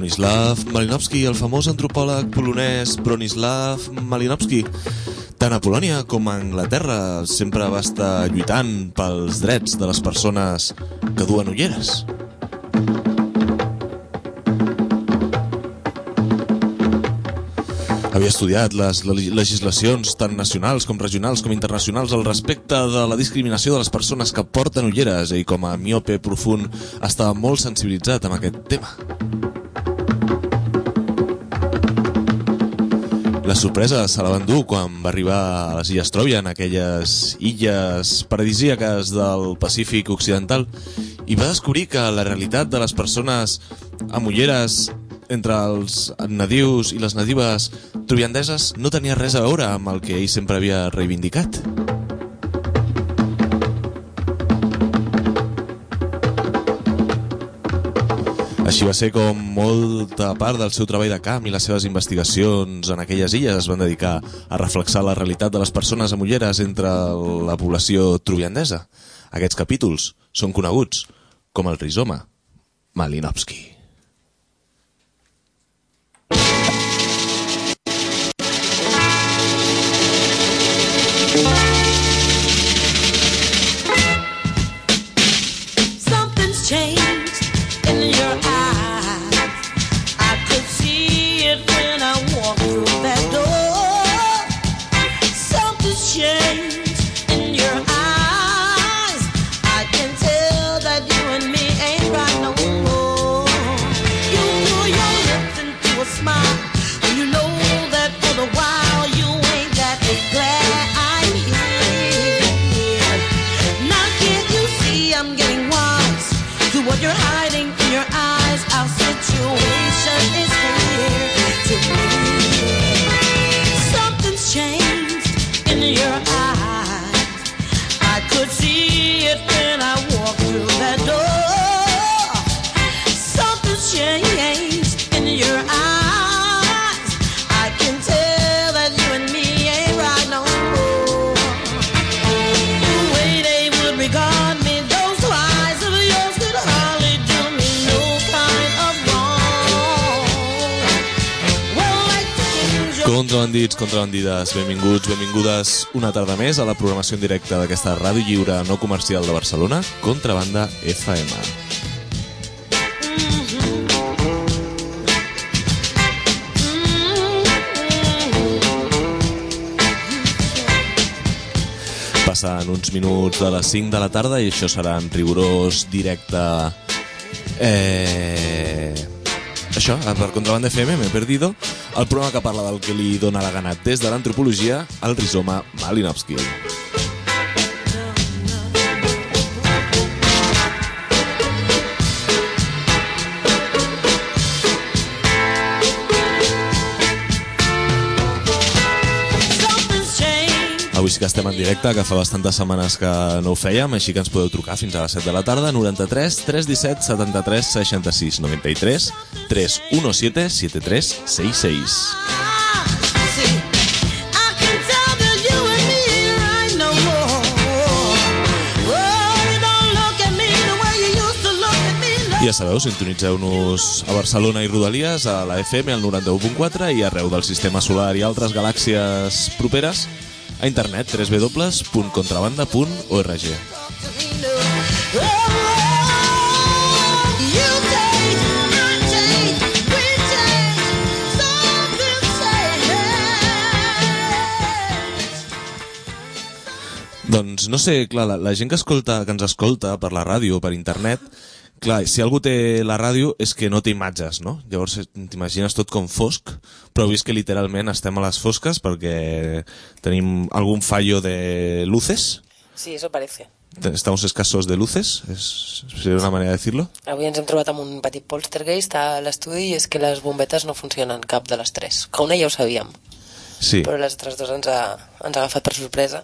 Bronislaw Malinowski, el famós antropòleg polonès Bronislaw Malinowski, tant a Polònia com a Anglaterra, sempre va estar lluitant pels drets de les persones que duen ulleres. Havia estudiat les legislacions tant nacionals com regionals com internacionals al respecte de la discriminació de les persones que porten ulleres i com a miope profund estava molt sensibilitzat amb aquest tema. La sorpresa se la va endur quan va arribar a les Illes Troian, aquelles illes paradisíaques del Pacífic Occidental, i va descobrir que la realitat de les persones amb ulleres entre els nadius i les nadives troiandeses no tenia res a veure amb el que ell sempre havia reivindicat. Així va ser com molta part del seu treball de camp i les seves investigacions en aquelles illes es van dedicar a reflexar la realitat de les persones amb ulleres entre la població troiandesa. Aquests capítols són coneguts com el rizoma Malinowski. Something's changed in your eyes. I could see it when I walked through that door. Something's changed in your eyes. I can tell that you and me ain't right no more. You pull your lips into a smile, and you know that for the while you ain't that glad I'm here. Now can't you see I'm getting wise to what you're hiding in your eyes? Our situation is clear to me. Something's changed in your eyes. I could see it when I walked through that door. Something's changed in your eyes. I can tell that you and me ain't right no more. The way they would regard me, those two eyes of yours could hardly do me no kind of wrong. Well, like things Contrabandits, contrabandides, benvinguts, benvingudes una tarda més a la programació en directe d'aquesta ràdio lliure no comercial de Barcelona, Contrabanda FM. Passen uns minuts de les 5 de la tarda i això serà en rigorós directe. Això, per Contrabanda FM, m'he perdido, el programa que parla del que li dóna la gana des de l'antropologia, el rizoma Malinowski. Avui sí que estem en directe, que fa bastantes setmanes que no ho fèiem, així que ens podeu trucar fins a les 7 de la tarda, 93 317 73 66 93 317 7366. I ja sabeu, sintonitzeu-nos a Barcelona i Rodalies, a la FM, al 91.4 i arreu del sistema solar i altres galàxies properes, a internet www.contrabanda.org. Doncs no sé, clar, la gent que ens escolta per la ràdio o per internet, clar, si algú té la ràdio és que no té imatges, no? Llavors t'imagines tot com fosc, però he vist que literalment estem a les fosques perquè tenim algun fallo de luces. Sí, eso parece. Estamos escasos de luces, seria una manera de decirlo. Avui ens hem trobat amb un petit poltergeist a l'estudi i és que les bombetes no funcionen cap de les tres. Que una ja ho sabíem, Sí. però les altres dues ens ha agafat per sorpresa.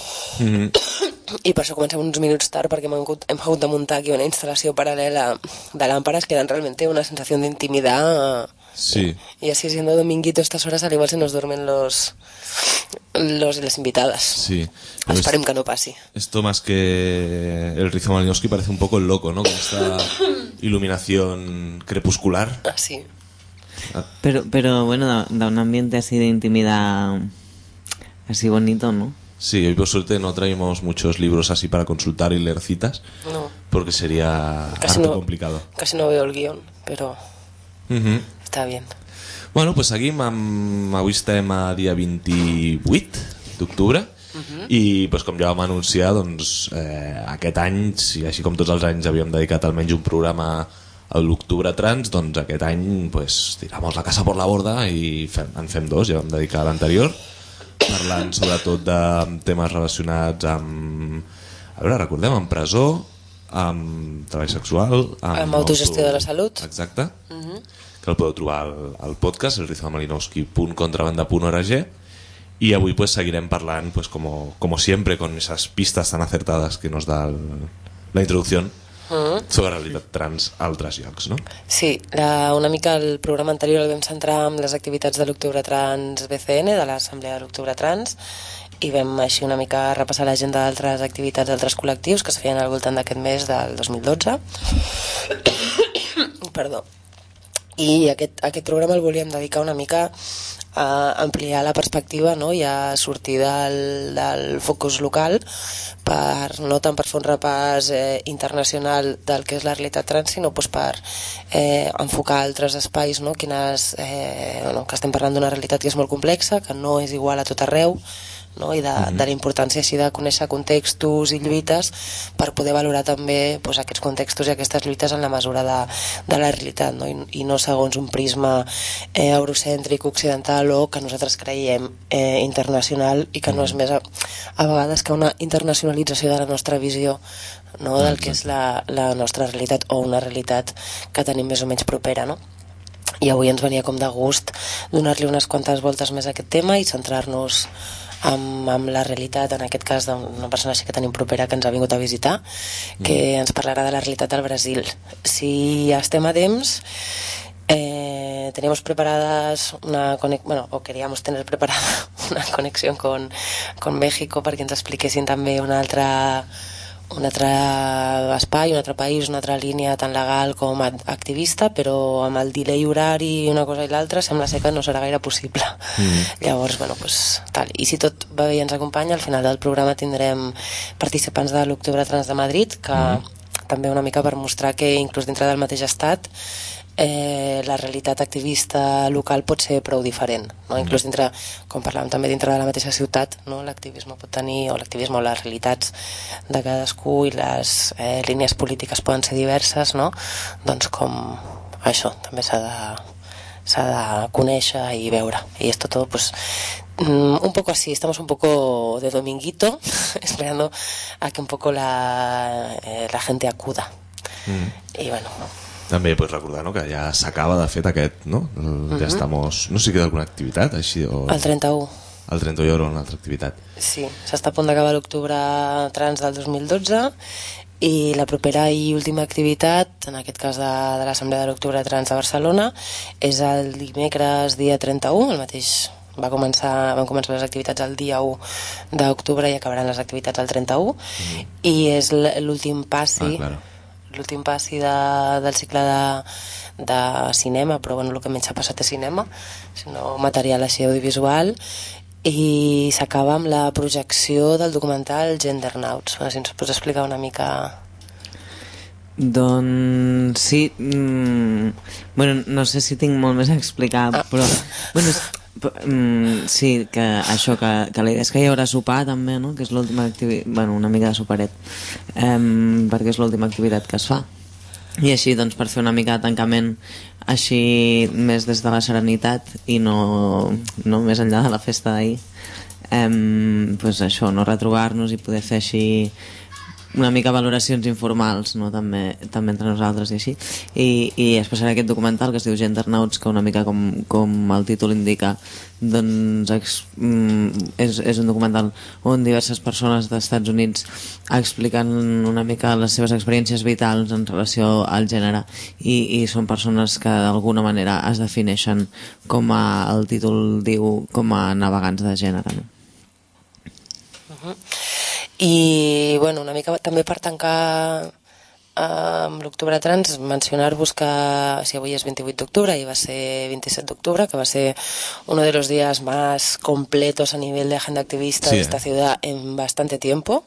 I per això comencem uns minuts tard perquè hem hagut de muntar aquí una instal·lació paral·lela de lámparas que dan realmente una sensación de intimidad. Sí. Y así siendo dominguito estas horas al igual se nos duermen los y las invitadas. Sí. Esperem que no passi. Esto más que el rizoma Malinowski parece un poco el loco, ¿no? Con esta iluminación crepuscular. Ah, sí. Pero bueno, da un ambiente así de intimidad así bonito, ¿no? Sí, hoy por suerte no traemos muchos libros así para consultar y leer citas, No. porque sería harto complicado. Casi no veo el guión, però està bien. Bueno, pues seguim amb... Avui estem a dia 28 d'octubre i pues, com ja vam anunciar, doncs, aquest any, si així com tots els anys havíem dedicat almenys un programa a l'Octubre Trans, doncs aquest any pues, tiramos la casa por la borda i en fem dos, ja vam dedicar l'anterior parlant sobretot de temes relacionats amb... A veure, recordem, amb presó, amb treball sexual, amb autogestió de la salut. Exacte. Que el podeu trobar al podcast, elrizomamalinowski.contrabanda.org, y avui pues seguirem parlant pues como siempre con esas pistas tan acertadas que nos da la introducción sobre la realitat trans a altres llocs, no? Sí, una mica el programa anterior el vam centrar en les activitats de l'Octubre Trans BCN, de l'Assemblea de l'Octubre Trans, i vam així una mica repassar l'agenda d'altres activitats d'altres col·lectius que es feien al voltant d'aquest mes del 2012. Perdó. I aquest programa el volíem dedicar una mica a ampliar la perspectiva, no? I a sortir del focus local, no tant per fer un repàs internacional del que és la realitat trans, sinó doncs, per enfocar altres espais, no? Que estem parlant d'una realitat que és molt complexa, que no és igual a tot arreu, no? I de la importància així de conèixer contextos i lluites per poder valorar també doncs, aquests contextos i aquestes lluites en la mesura de la realitat, no? I no segons un prisma eurocèntric, occidental o que nosaltres creiem internacional i que no és més a vegades que una internacionalització de la nostra visió, no? Del que és la nostra realitat o una realitat que tenim més o menys propera, no? I avui ens venia com de gust donar-li unes quantes voltes més a aquest tema i centrar-nos amb la realitat, en aquest cas d'una persona així que tenim propera que ens ha vingut a visitar, que ens parlarà de la realitat al Brasil. Si estem a temps, teníamos preparadas o queríamos tener preparada una conexión con México perquè ens expliquessin també un altre espai, un altre país, una altra línia tant legal com activista, però amb el delay horari una cosa i l'altra sembla ser que no serà gaire possible. Llavors, tal. I si tot va bé i ens acompanya, al final del programa tindrem participants de l'Octubre Trans de Madrid, que també una mica per mostrar que inclús dintre del mateix estat la realitat activista local pot ser prou diferent, no? Inclús dintre, com parlàvem també dintre de la mateixa ciutat, no? L'activisme pot tenir, o l'activisme o les realitats de cadascú i les línies polítiques poden ser diverses, no? Doncs com això també s'ha de conèixer i veure, y esto todo pues un poco así, estamos un poco de dominguito esperando a que un poco la gente acuda. Y bueno, també pues, recordar, no, que ja s'acaba de fet aquest, no? Ja estamos... No sé si queda alguna activitat així o... El 31. El 31 hi haurà una altra activitat. Sí, s'està a punt d'acabar l'Octubre Trans del 2012 i la propera i última activitat, en aquest cas de l'Assemblea de l'Octubre Trans de Barcelona, és el dimecres dia 31, el mateix... Van començar les activitats el dia 1 d'octubre i acabaran les activitats el 31 i és l'últim passi... l'últim passi del cicle de cinema, però bueno, el que menys ha passat és cinema, sinó material així audiovisual, i s'acaba amb la projecció del documental Gendernauts. Si ens pots explicar una mica... Doncs sí, bueno, no sé si tinc molt més a explicar, però bueno, sí, que això, que la idea és que hi haurà sopar també, no? Que és l'última activitat, bueno, una mica de soparet, perquè és l'última activitat que es fa, i així doncs per fer una mica de tancament així més des de la serenitat i no més enllà de la festa d'ahir, pues això, no retrobar-nos i poder fer així una mica valoracions informals, no? també entre nosaltres i així, i es passarà aquest documental que es diu Gendernauts, que una mica com el títol indica, doncs és un documental on diverses persones dels Estats Units expliquen una mica les seves experiències vitals en relació al gènere, i són persones que d'alguna manera es defineixen, com el títol diu, com a navegants de gènere, no? I bueno, una mica també per tancar amb l'octubre trans, mencionar-vos que si avui és 28 d'octubre i va ser 27 d'octubre, que va ser uno de los días más completos a nivel de agenda activista de esta ciudad en bastante tiempo.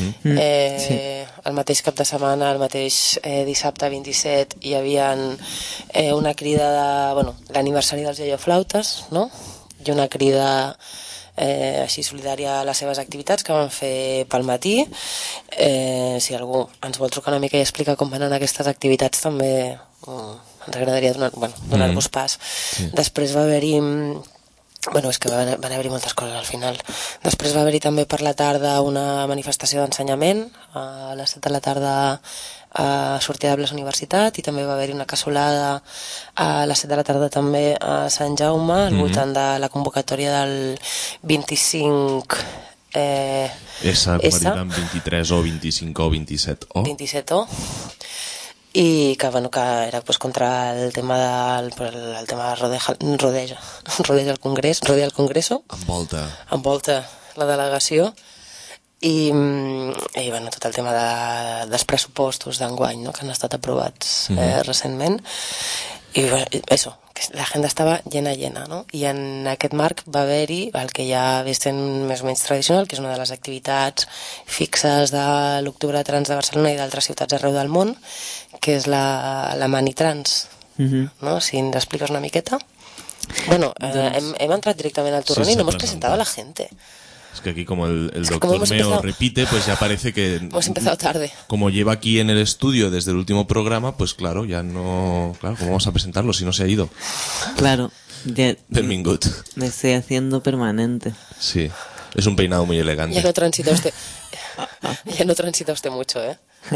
El mateix cap de setmana, el mateix dissabte 27, hi havia una crida de, bueno, l'aniversari dels iaioflautes, no? I una crida així solidària a les seves activitats que van fer pel matí. Si algú ens vol trucar una mica i explicar com van anar aquestes activitats, també ens agradaria donar-vos pas. Després va haver-hi... Bueno, és que van haver-hi moltes coses al final. Després va haver-hi també per la tarda una manifestació d'ensenyament a les 7 de la tarda a sortida de la universitat, i també va haver-hi una cassolada a les 7 de la tarda també a Sant Jaume al voltant de la convocatòria del 25 S, com en 23 o 25 o 27 o 27 o, i que, bueno, que era pues, contra el tema del tema de rodeja el Congrés, rodea el Congreso, envolta la delegació. I bueno, tot el tema dels pressupostos d'enguany, no?, que han estat aprovats recentment, i bueno, eso, que l'agenda estava llena, no? I en aquest marc va haver-hi el que ja ve sent més o menys tradicional, que és una de les activitats fixes de l'Octubre Trans de Barcelona i d'altres ciutats arreu del món, que és la Mani Trans, no? Si ens expliques una miqueta. Bueno, hem entrat directament al turrón y no hemos presentado a la gente. Es que aquí como el doctor Meo repite, pues ya parece que... Hemos empezado tarde. Como lleva aquí en el estudio desde el último programa, pues claro, ya no... Claro, ¿cómo vamos a presentarlo si no se ha ido? Claro. Benvingut. Me estoy haciendo permanente. Sí, es un peinado muy elegante. Ya no transita usted mucho, ¿eh?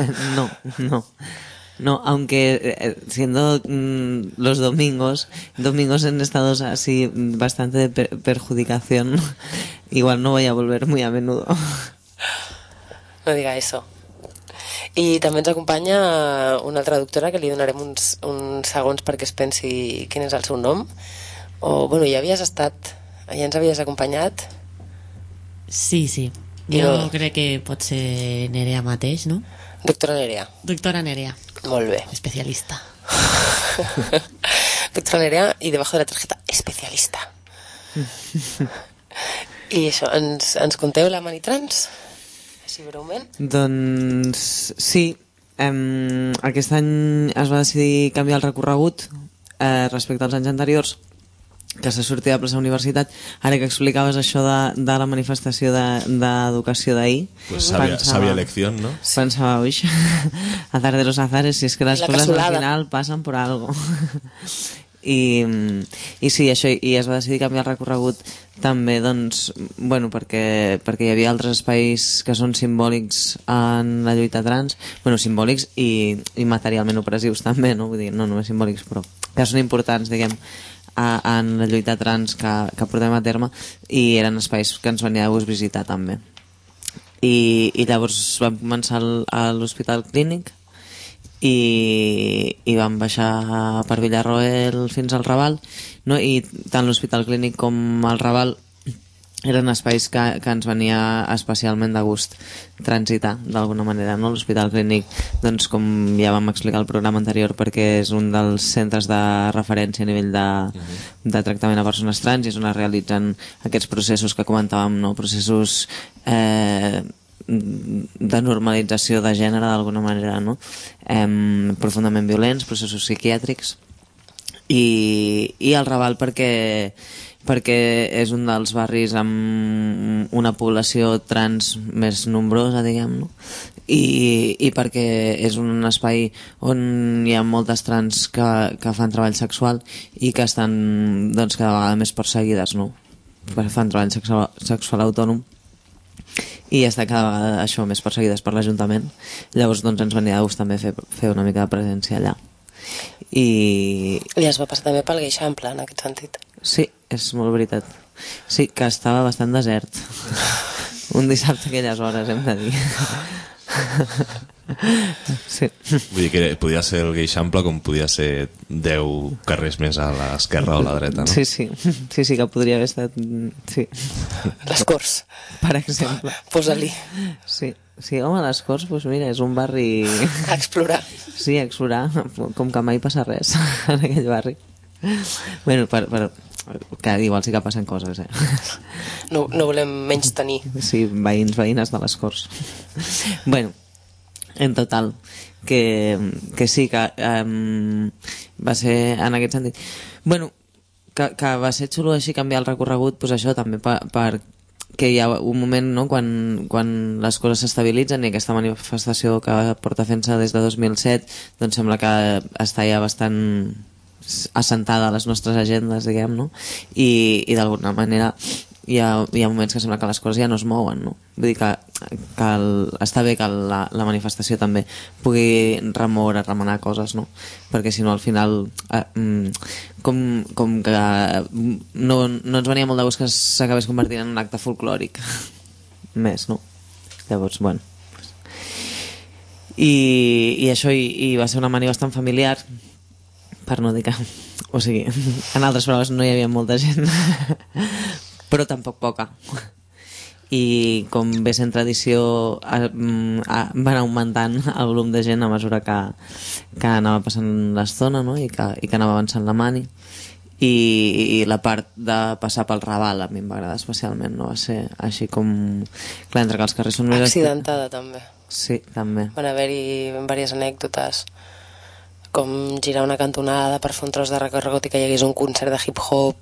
No, aunque siendo los domingos en estados así bastante de perjudicación, igual no voy a volver muy a menudo. No diga eso. I també ens acompanya una traductora que li donarem uns segons perquè es pensi quin és el seu nom. O, bueno, ja ens havies acompanyat? Sí. Jo crec que pot ser Nerea mateix, no? Doctora Nerea. Doctora Nerea. Molt bé. Especialista. Doctora Nerea, i debajo de la tarjeta, especialista. I això, ens conteu la Mani Trans? Així breument? Doncs sí, aquest any es va decidir canviar el recorregut respecte als anys anteriors, que s'ha sortit de plaça Universitat. Ara que explicaves això de la manifestació d'educació d'ahir, pues sabia elección, ¿no? Pensaba, uy, azar de los azares, si es que las cosas al final pasan por algo. I sí, això, i es va decidir canviar el recorregut també, doncs, bueno, perquè hi havia altres espais que són simbòlics en la lluita trans, bueno, simbòlics i materialment opressius també, no? Vull dir, no només simbòlics, però que són importants, diguem, en la lluita trans que portem a terme, i eren espais que ens venia de gust visitar també. I llavors vam començar a l'Hospital Clínic i vam baixar per Villarroel fins al Raval, no? I tant l'Hospital Clínic com el Raval eren espais que ens venia especialment de gust transitar d'alguna manera, no? L'Hospital Clínic, doncs, com ja vam explicar al programa anterior, perquè és un dels centres de referència a nivell de tractament a persones trans, i és on es realitzen aquests processos que comentàvem, no? Processos de normalització de gènere d'alguna manera, no? Profundament violents, processos psiquiàtrics, i el Raval perquè és un dels barris amb una població trans més nombrosa, diguem, no? I perquè és un espai on hi ha moltes trans que fan treball sexual i que estan, doncs, cada vegada més perseguides, no? Fan treball sexual autònom i està cada vegada això més perseguides per l'Ajuntament. Llavors, doncs, ens venia de gust també fer una mica de presència allà. I es va passar també pel Geixample, en aquest sentit. Sí, és molt veritat. Sí, que estava bastant desert. Un dissabte a aquelles hores, hem de dir. Sí. Vull dir que podia ser el Geixample com podia ser 10 carrers més a l'esquerra o a la dreta, no? Sí, que podria haver estat... Sí. Les Corts, per exemple. posa-li. Sí. Sí, home, les Corts, doncs mira, és un barri... A explorar. Sí, a explorar, com que mai passa res en aquell barri. Bueno, que igual sí que passen coses, No volem menys tenir. Sí, veïnes de les Corts. Bueno, en total, que sí, que va ser en aquest sentit. Bueno, que va ser xulo així canviar el recorregut, doncs això també per que hi ha un moment, no?, quan les coses s'estabilitzen i aquesta manifestació que porta fent-se des de 2007 doncs sembla que està ja bastant assentada a les nostres agendes, diguem, no? I d'alguna manera hi ha moments que sembla que les coses ja no es mouen, no? Vull dir que està bé que la manifestació també pugui remenar coses, no? Perquè si no al final com que no ens venia molt de gust que s'acabés convertint en un acte folclòric més, no? Llavors, bueno, i això i va ser una mani bastant familiar, per no dir que, o sigui, en altres paraules no hi havia molta gent però tampoc poca, i com ve sent tradició van augmentant el volum de gent a mesura que anava passant l'estona, no? I que anava avançant la mani, i la part de passar pel Raval a mi em va agradar especialment, no? Va ser així com, clar, entre que els carrers són més accidentada també. Sí, també van haver-hi diverses anècdotes, com girar una cantonada per fer un tros de recorregut i que hi hagués un concert de hip-hop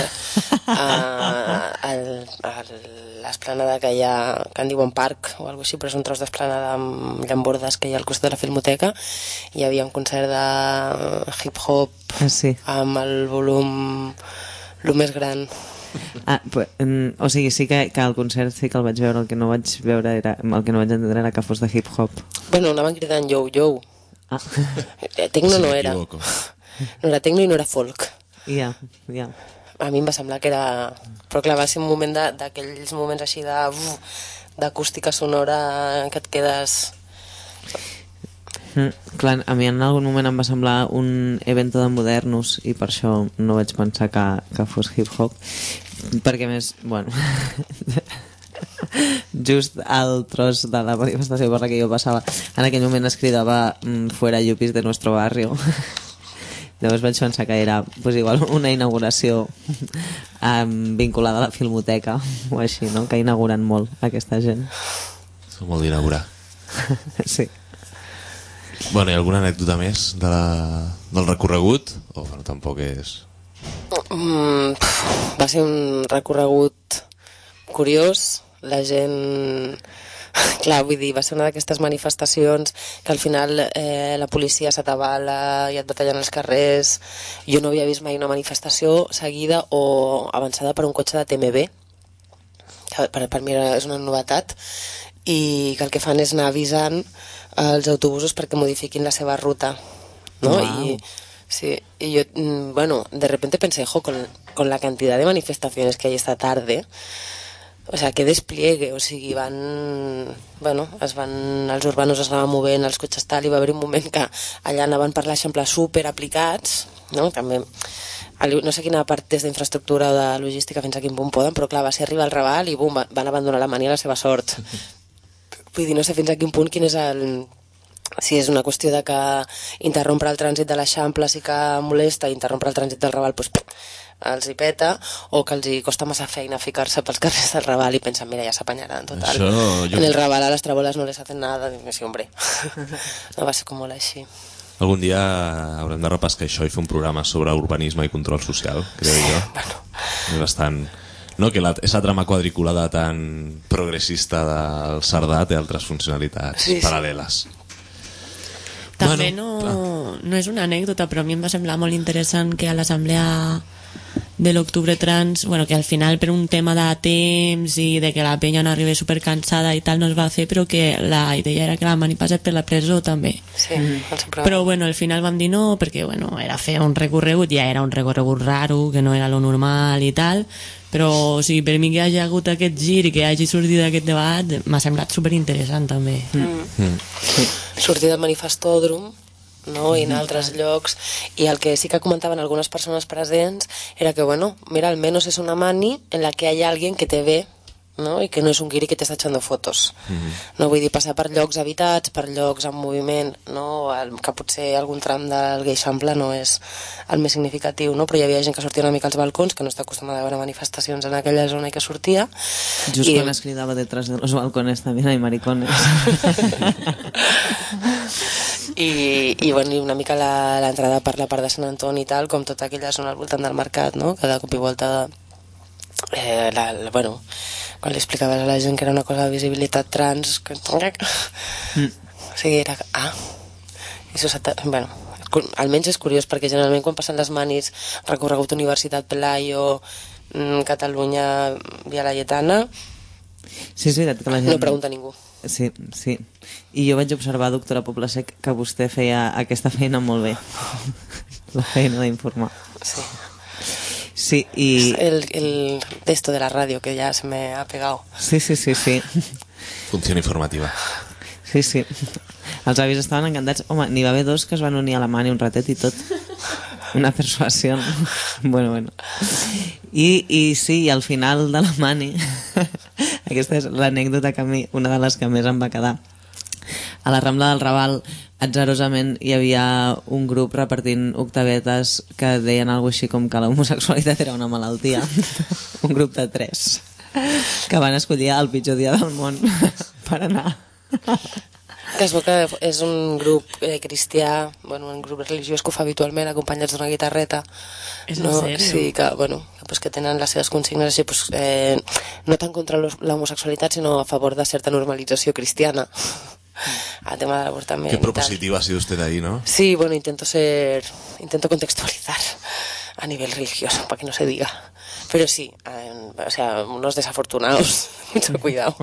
a l'esplanada que hi ha, que en diuen parc o alguna cosa així, però és un tros d'esplanada amb llambordes que hi ha al costat de la Filmoteca. Hi havia un concert de hip-hop sí, amb el volum el més gran. O sigui, sí que el concert sí que el vaig veure, el que no vaig entendre era que fos de hip-hop. Bueno, anaven cridant yo. Tecno no era. No era tecno i no era folk. Ja. A mi em va semblar que era... Però clar, va ser un moment d'aquells moments així d'acústica sonora que et quedes... Clar, a mi en algun moment em va semblar un evento de modernos i per això no vaig pensar que fos hip-hop, perquè més, bueno... just al tros de la manifestació per la que jo passava en aquell moment es cridava fuera yuppies de nuestro barrio. Llavors vaig pensar que era pues, igual una inauguració vinculada a la Filmoteca o així, no? Que inauguren molt aquesta gent. Som molt d'inaugurar. Sí. Bueno, hi ha alguna anècdota més del recorregut? O bueno, tampoc és... Va ser un recorregut curiós. La gent... Clar, vull dir, va ser una d'aquestes manifestacions que al final la policia s'atabala i et batallen els carrers. Jo no havia vist mai una manifestació seguida o avançada per un cotxe de TMB. Per mi és una novetat, i que el que fan és anar avisant els autobusos perquè modifiquin la seva ruta, ¿no? Wow. Y yo, bueno, de repente pensé, con la cantidad de manifestaciones que hay esta tarde... O sea, que despliegue, o sigui, els urbanos es anaven movent, els cotxes tal, i va haver un moment que allà anaven per l'Eixample super aplicats, no? També, no sé quina part des d'infraestructura o de logística fins a quin punt poden, però clar, va ser arribar al Raval i bum, van abandonar la mania a la seva sort. Vull dir, no sé fins a quin punt quin és si és una qüestió de que interrompre el trànsit de l'Eixample sí que molesta, i interrompre el trànsit del Raval doncs els hi peta, o que els hi costa massa feina ficar-se pels carrers del Raval i pensen, mira, ja s'apanyaran total. En el Raval a les trabolas no les hacen nada. Sí, hombre. No va ser com molt així. Algun dia haurem de repescar això i fer un programa sobre urbanisme i control social, crec jo. Bueno. És bastant... No, que esa trama quadriculada tan progressista del Cerdà té altres funcionalitats paral·leles. També no és una anècdota, però a mi em va semblar molt interessant que a l'assemblea de l'Octubre Trans, bueno, que al final per un tema de temps i de que la penya no arriba supercansada i tal no es va fer, però que la idea era que la mani passés per la presó també. Sí, però bueno, al final vam dir no, perquè bueno, era fer un recorregut, ja era un recorregut raro, que no era lo normal i tal, però o sigui, per mi que hagi hagut aquest gir i que hagi sortit aquest debat m'ha semblat superinteressant també. Sortir del manifestòdrom, no? I en altres llocs, i el que sí que comentaven algunes persones presents era que, bueno, mira, almenys és una mani en la que hay alguien que te ve, no? I que no és un guiri que t'està echando fotos. No vull dir passar per llocs habitats, per llocs en moviment, no? Que potser algun tram del Geixample no és el més significatiu, no? Però hi havia gent que sortia una mica als balcons, que no està acostumada a veure manifestacions en aquella zona i que sortia. Just quan es cridava detrás de los balcones también hay maricones. I bueno, una mica l'entrada per la part de Sant Antoni i tal, com tota aquella zona al voltant del mercat, no? Que de cop i volta bueno, quan li explicaves a la gent que era una cosa de visibilitat trans que... o sigui, era... i bueno, almenys és curiós perquè generalment quan passen les manis recorregut Universitat Pelayo, Catalunya, Via Laietana, sí, és veritat que la gent... no pregunta ningú. Sí, sí. I jo vaig observar, doctora Poblesec, que vostè feia aquesta feina molt bé. La feina d'informar. Sí. Sí, y... El de esto de la radio que ya se me ha pegado. Sí. Funció informativa. Sí. Els avis estaven encantats. Home, n'hi va haver dos que es van unir a la mani un ratet i tot. Una persuasió. Bueno. I sí, al final de la mani, aquesta és l'anècdota que a mi, una de les que més em va quedar. A la Rambla del Raval, atzarosament, hi havia un grup repartint octavetes que deien alguna així com que l'homosexualitat era una malaltia. Un grup de 3 que van escollir el pitjor dia del món per anar. Que es veu que és un grup cristià, bueno, un grup religiós que ho fa habitualment acompanyats d'una guitarreta. És no? en sèrio? Sí, que, bueno, pues, que tenen les seves consignes així, pues, no tant contra l'homosexualitat, sinó a favor de certa normalització cristiana. Al tema del avortamiento. Qué propositiva ha sido usted ahí, ¿no? Sí, bueno, intento contextualizar a nivel religioso, para que no se diga. Pero sí, o sea, unos desafortunados, mucho cuidado.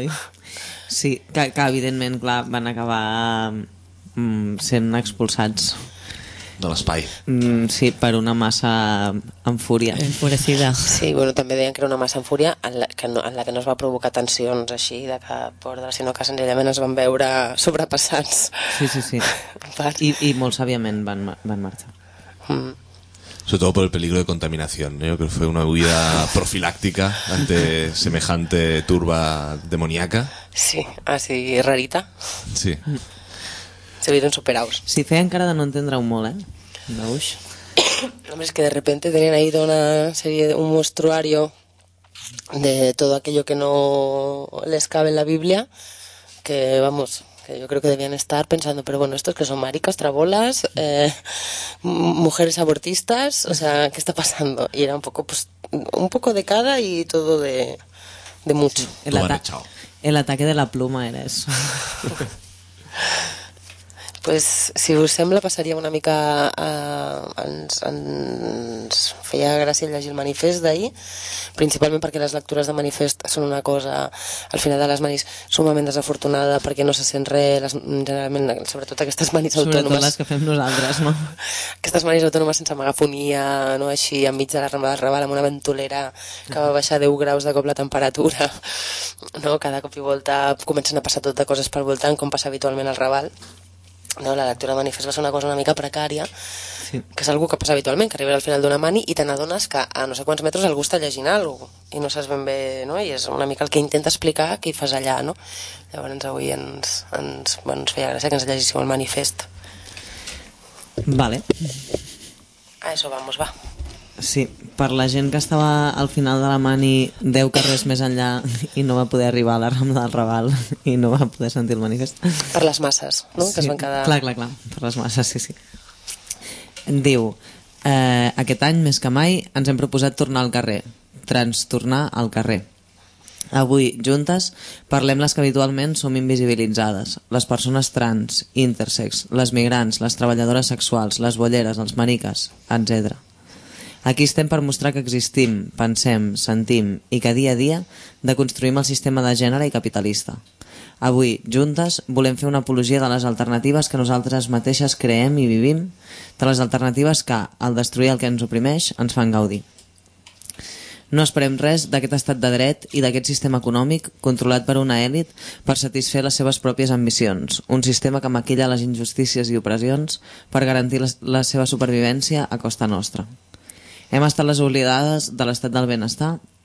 Sí, que evidentment, clar, van acabar sent expulsats. De l'espai. Sí, per una massa enfuria. Enfurecida. Sí, bueno, també deien que era una massa en fúria en la que no es va provocar tensions així de cap ordre, sinó que senzillament es van veure sobrepassats. Sí. I molt sàviament van marxar. Sobre todo por el peligro de contaminación. Yo creo que fue una huida profiláctica ante semejante turba demoníaca. Sí, así rarita. Sí. Se vieron superados. Sí, feien cara de no entendre-ho molt, Veus? Hombre, es que de repente tenían ahí toda una serie, un monstruario de todo aquello que no les cabe en la Biblia, que vamos, que yo creo que debían estar pensando, pero bueno, estos que son maricas, trabolas, mujeres abortistas, o sea, ¿qué está pasando? Y era un poco, pues, un poco de cada y todo de mucho. El ataque de la pluma era eso. Pues, si us sembla, passaria una mica ens feia gràcia llegir el manifest d'ahir, principalment perquè les lectures de manifest són una cosa, al final de les manis, sumament desafortunada, perquè no se sent res, generalment, sobretot aquestes manis autònomes. Sobretot les que fem nosaltres, no? Aquestes manis autònomes sense megafonia, no? Així, enmig de la Rambla del Raval, amb una ventolera que va baixar 10 graus de cop la temperatura, no? Cada cop i volta comencen a passar tot de coses pel voltant, com passa habitualment al Raval. No, la lectura de manifest va ser una cosa una mica precària, sí. Que és algú que passa habitualment, que arriba al final d'una mani i te n'adones que a no sé quants metres algú està llegint alguna cosa i no saps ben bé, no? I és una mica el que intenta explicar què hi fas allà, no? Llavors avui ens feia gràcia que ens llegíssiu el manifest. Vale. A eso vamos, va. Sí, per la gent que estava al final de la mani 10 carrers més enllà i no va poder arribar a la Rambla del Raval i no va poder sentir el manifest. Per les masses, no? Sí, que es van quedar... Clar, per les masses, sí. Diu, aquest any més que mai ens hem proposat tornar al carrer, trastornar al carrer. Avui, juntes, parlem les que habitualment som invisibilitzades, les persones trans, intersex, les migrants, les treballadores sexuals, les bolleres, els mariques, etc. Aquí estem per mostrar que existim, pensem, sentim i que dia a dia deconstruïm el sistema de gènere i capitalista. Avui, juntes, volem fer una apologia de les alternatives que nosaltres mateixes creem i vivim, de les alternatives que, al destruir el que ens oprimeix, ens fan gaudir. No esperem res d'aquest estat de dret i d'aquest sistema econòmic controlat per una èlit per satisfer les seves pròpies ambicions, un sistema que maquilla les injustícies i opressions per garantir la seva supervivència a costa nostra. Hem estat les oblidades de l'estat del benestar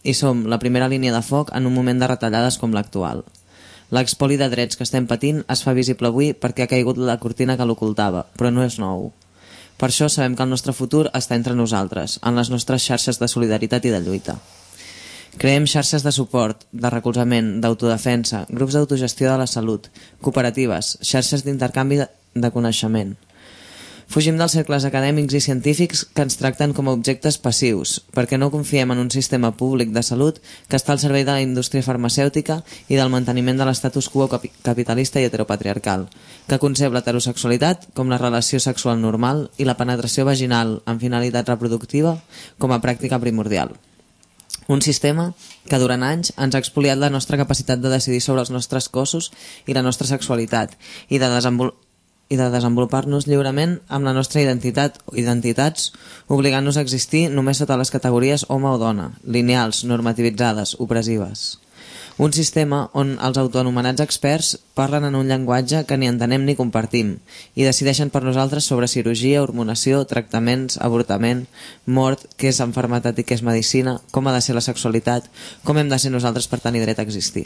i som la primera línia de foc en un moment de retallades com l'actual. L'expoli de drets que estem patint es fa visible avui perquè ha caigut la cortina que l'ocultava, però no és nou. Per això sabem que el nostre futur està entre nosaltres, en les nostres xarxes de solidaritat i de lluita. Creem xarxes de suport, de recolzament, d'autodefensa, grups d'autogestió de la salut, cooperatives, xarxes d'intercanvi de coneixement. Fugim dels cercles acadèmics i científics que ens tracten com a objectes passius, perquè no confiem en un sistema públic de salut que està al servei de la indústria farmacèutica i del manteniment de l'estatus quo capitalista i heteropatriarcal, que concep l'heterosexualitat com la relació sexual normal i la penetració vaginal amb finalitat reproductiva com a pràctica primordial. Un sistema que durant anys ens ha expoliat la nostra capacitat de decidir sobre els nostres cossos i la nostra sexualitat i de desenvolupar-nos lliurement amb la nostra identitat o identitats, obligant-nos a existir només sota les categories home o dona, lineals, normativitzades, opressives. Un sistema on els autoanomenats experts parlen en un llenguatge que ni entenem ni compartim i decideixen per nosaltres sobre cirurgia, hormonació, tractaments, avortament, mort, què és enfermetat i què és medicina, com ha de ser la sexualitat, com hem de ser nosaltres per tenir dret a existir.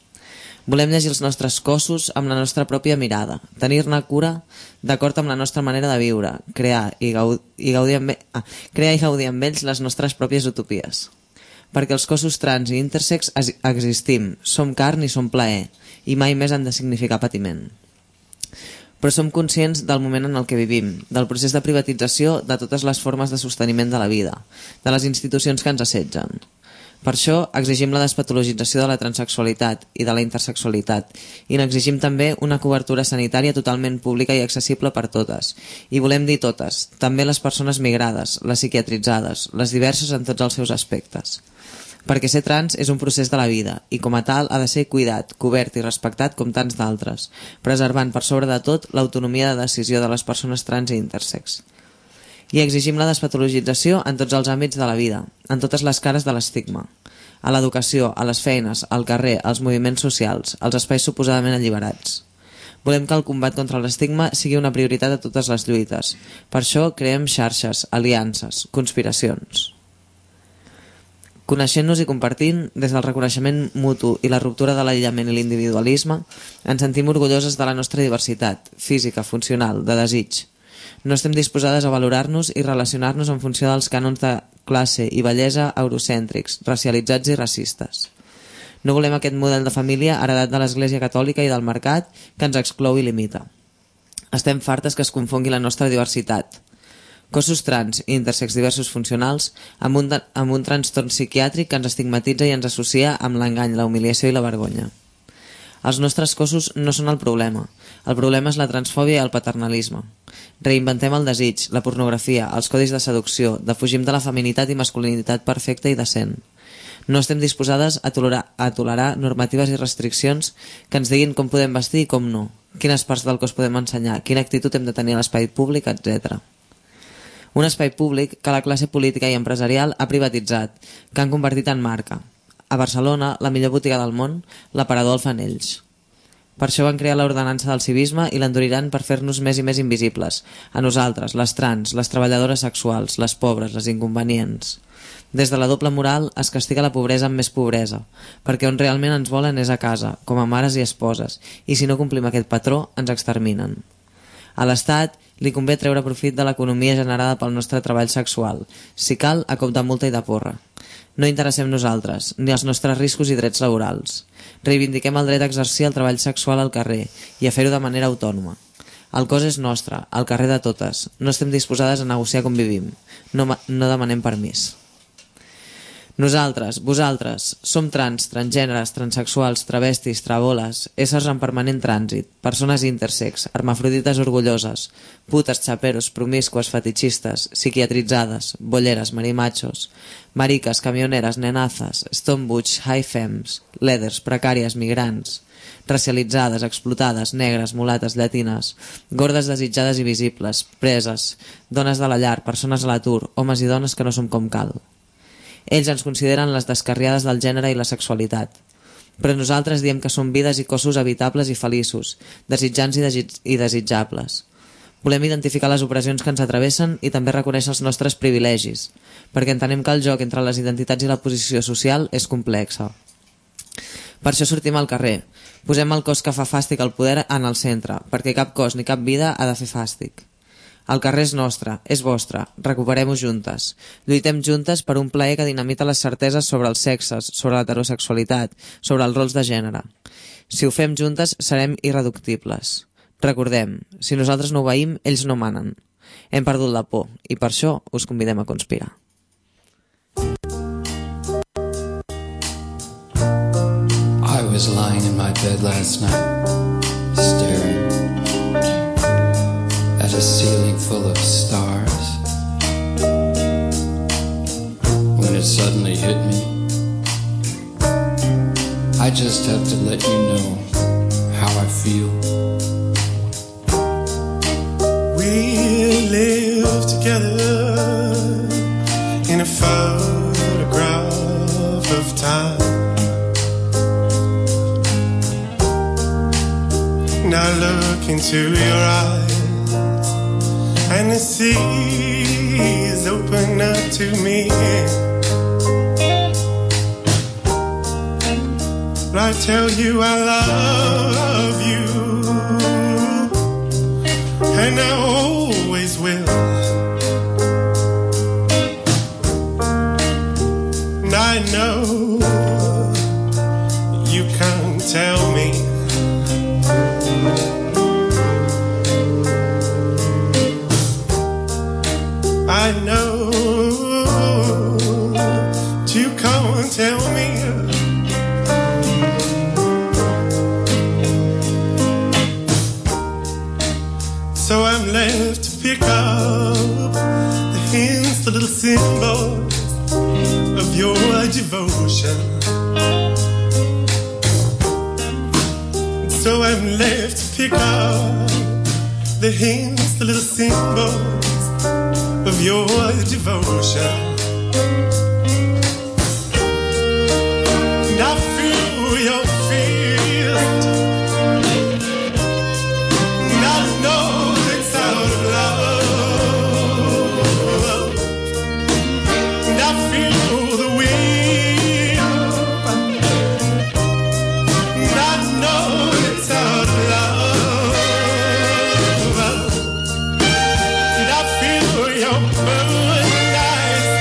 Volem llegir els nostres cossos amb la nostra pròpia mirada, tenir-ne cura d'acord amb la nostra manera de viure, crear i gaudir amb ells les nostres pròpies utopies. Perquè els cossos trans i intersex existim, som carn i som plaer, i mai més han de significar patiment. Però som conscients del moment en el que vivim, del procés de privatització de totes les formes de sosteniment de la vida, de les institucions que ens assetgen. Per això exigim la despatologització de la transsexualitat i de la intersexualitat i n'exigim també una cobertura sanitària totalment pública i accessible per totes. I volem dir totes, també les persones migrades, les psiquiatritzades, les diverses en tots els seus aspectes. Perquè ser trans és un procés de la vida i com a tal ha de ser cuidat, cobert i respectat com tants d'altres, preservant per sobre de tot l'autonomia de decisió de les persones trans i intersex. I exigim la despatologització en tots els àmbits de la vida, en totes les cares de l'estigma, a l'educació, a les feines, al carrer, als moviments socials, als espais suposadament alliberats. Volem que el combat contra l'estigma sigui una prioritat a totes les lluites. Per això creem xarxes, aliances, conspiracions. Coneixent-nos i compartint, des del reconeixement mutu i la ruptura de l'aïllament i l'individualisme, ens sentim orgulloses de la nostra diversitat, física, funcional, de desig. No estem disposades a valorar-nos i relacionar-nos en funció dels cànons de classe i bellesa eurocèntrics, racialitzats i racistes. No volem aquest model de família heredat de l'Església Catòlica i del mercat que ens exclou i limita. Estem fartes que es confongui la nostra diversitat. Cossos trans i intersex diversos funcionals amb un trastorn psiquiàtric que ens estigmatitza i ens associa amb l'engany, la humiliació i la vergonya. Els nostres cossos no són el problema. El problema és la transfòbia i el paternalisme. Reinventem el desig, la pornografia, els codis de seducció, defugim de la feminitat i masculinitat perfecta i decent. No estem disposades a tolerar normatives i restriccions que ens diguin com podem vestir i com no, quines parts del cos podem ensenyar, quina actitud hem de tenir a l'espai públic, etc. Un espai públic que la classe política i empresarial ha privatitzat, que han convertit en marca. A Barcelona, la millor botiga del món, l'aparador el fan ells. Per això van crear l'ordenança del civisme i l'enduriran per fer-nos més i més invisibles, a nosaltres, les trans, les treballadores sexuals, les pobres, les inconvenients. Des de la doble moral es castiga la pobresa amb més pobresa, perquè on realment ens volen és a casa, com a mares i esposes, i si no complim aquest patró, ens exterminen. A l'Estat li convé treure profit de l'economia generada pel nostre treball sexual, si cal a cop de multa i de porra. No interessem nosaltres, ni els nostres riscos i drets laborals. Reivindiquem el dret a exercir el treball sexual al carrer i a fer-ho de manera autònoma. El cos és nostre, al carrer de totes. No estem disposades a negociar com vivim. No demanem permís. Nosaltres, vosaltres, som trans, transgèneres, transexuals, travestis, traboles, éssers en permanent trànsit, persones intersex, hermafrodites orgulloses, putes, xaperos, promiscues, fetichistes, psiquiatritzades, bolleres, marimachos, mariques, camioneres, nenazes, stonebutch, high femmes, leathers, precàries, migrants, racialitzades, explotades, negres, mulates, llatines, gordes desitjades i visibles, preses, dones de la llar, persones a l'atur, homes i dones que no som com cal. Ells ens consideren les descarriades del gènere i la sexualitat. Però nosaltres diem que som vides i cossos habitables i feliços, desitjants i desitjables. Volem identificar les opressions que ens atravessen i també reconèixer els nostres privilegis, perquè entenem que el joc entre les identitats i la posició social és complexa. Per això sortim al carrer. Posem el cos que fa fàstic al poder en el centre, perquè cap cos ni cap vida ha de fer fàstic. El carrer és nostre, és vostre, recuperem-ho juntes. Lluitem juntes per un plaer que dinamita les certeses sobre els sexes, sobre l'heterosexualitat, sobre els rols de gènere. Si ho fem juntes, serem irreductibles. Recordem, si nosaltres no obeïm, ells no manen. Hem perdut la por, i per això us convidem a conspirar. I was lying in my bed last night, staring at a ceiling full of stars, when it suddenly hit me. I just have to let you know how I feel. We live together in a photograph of time. Now look into your eyes and the sea is open up to me. But I tell you I love you, and I always will. And I know you can't tell me. I know you can't tell me. So I'm left to pick up the hints, the little symbols of your devotion. So I'm left to pick up the hints, the little symbols of your devotion. And I feel your feelings, and I know it's out of love. And I feel the wind, and I know it's out of love. And I feel your burning eyes,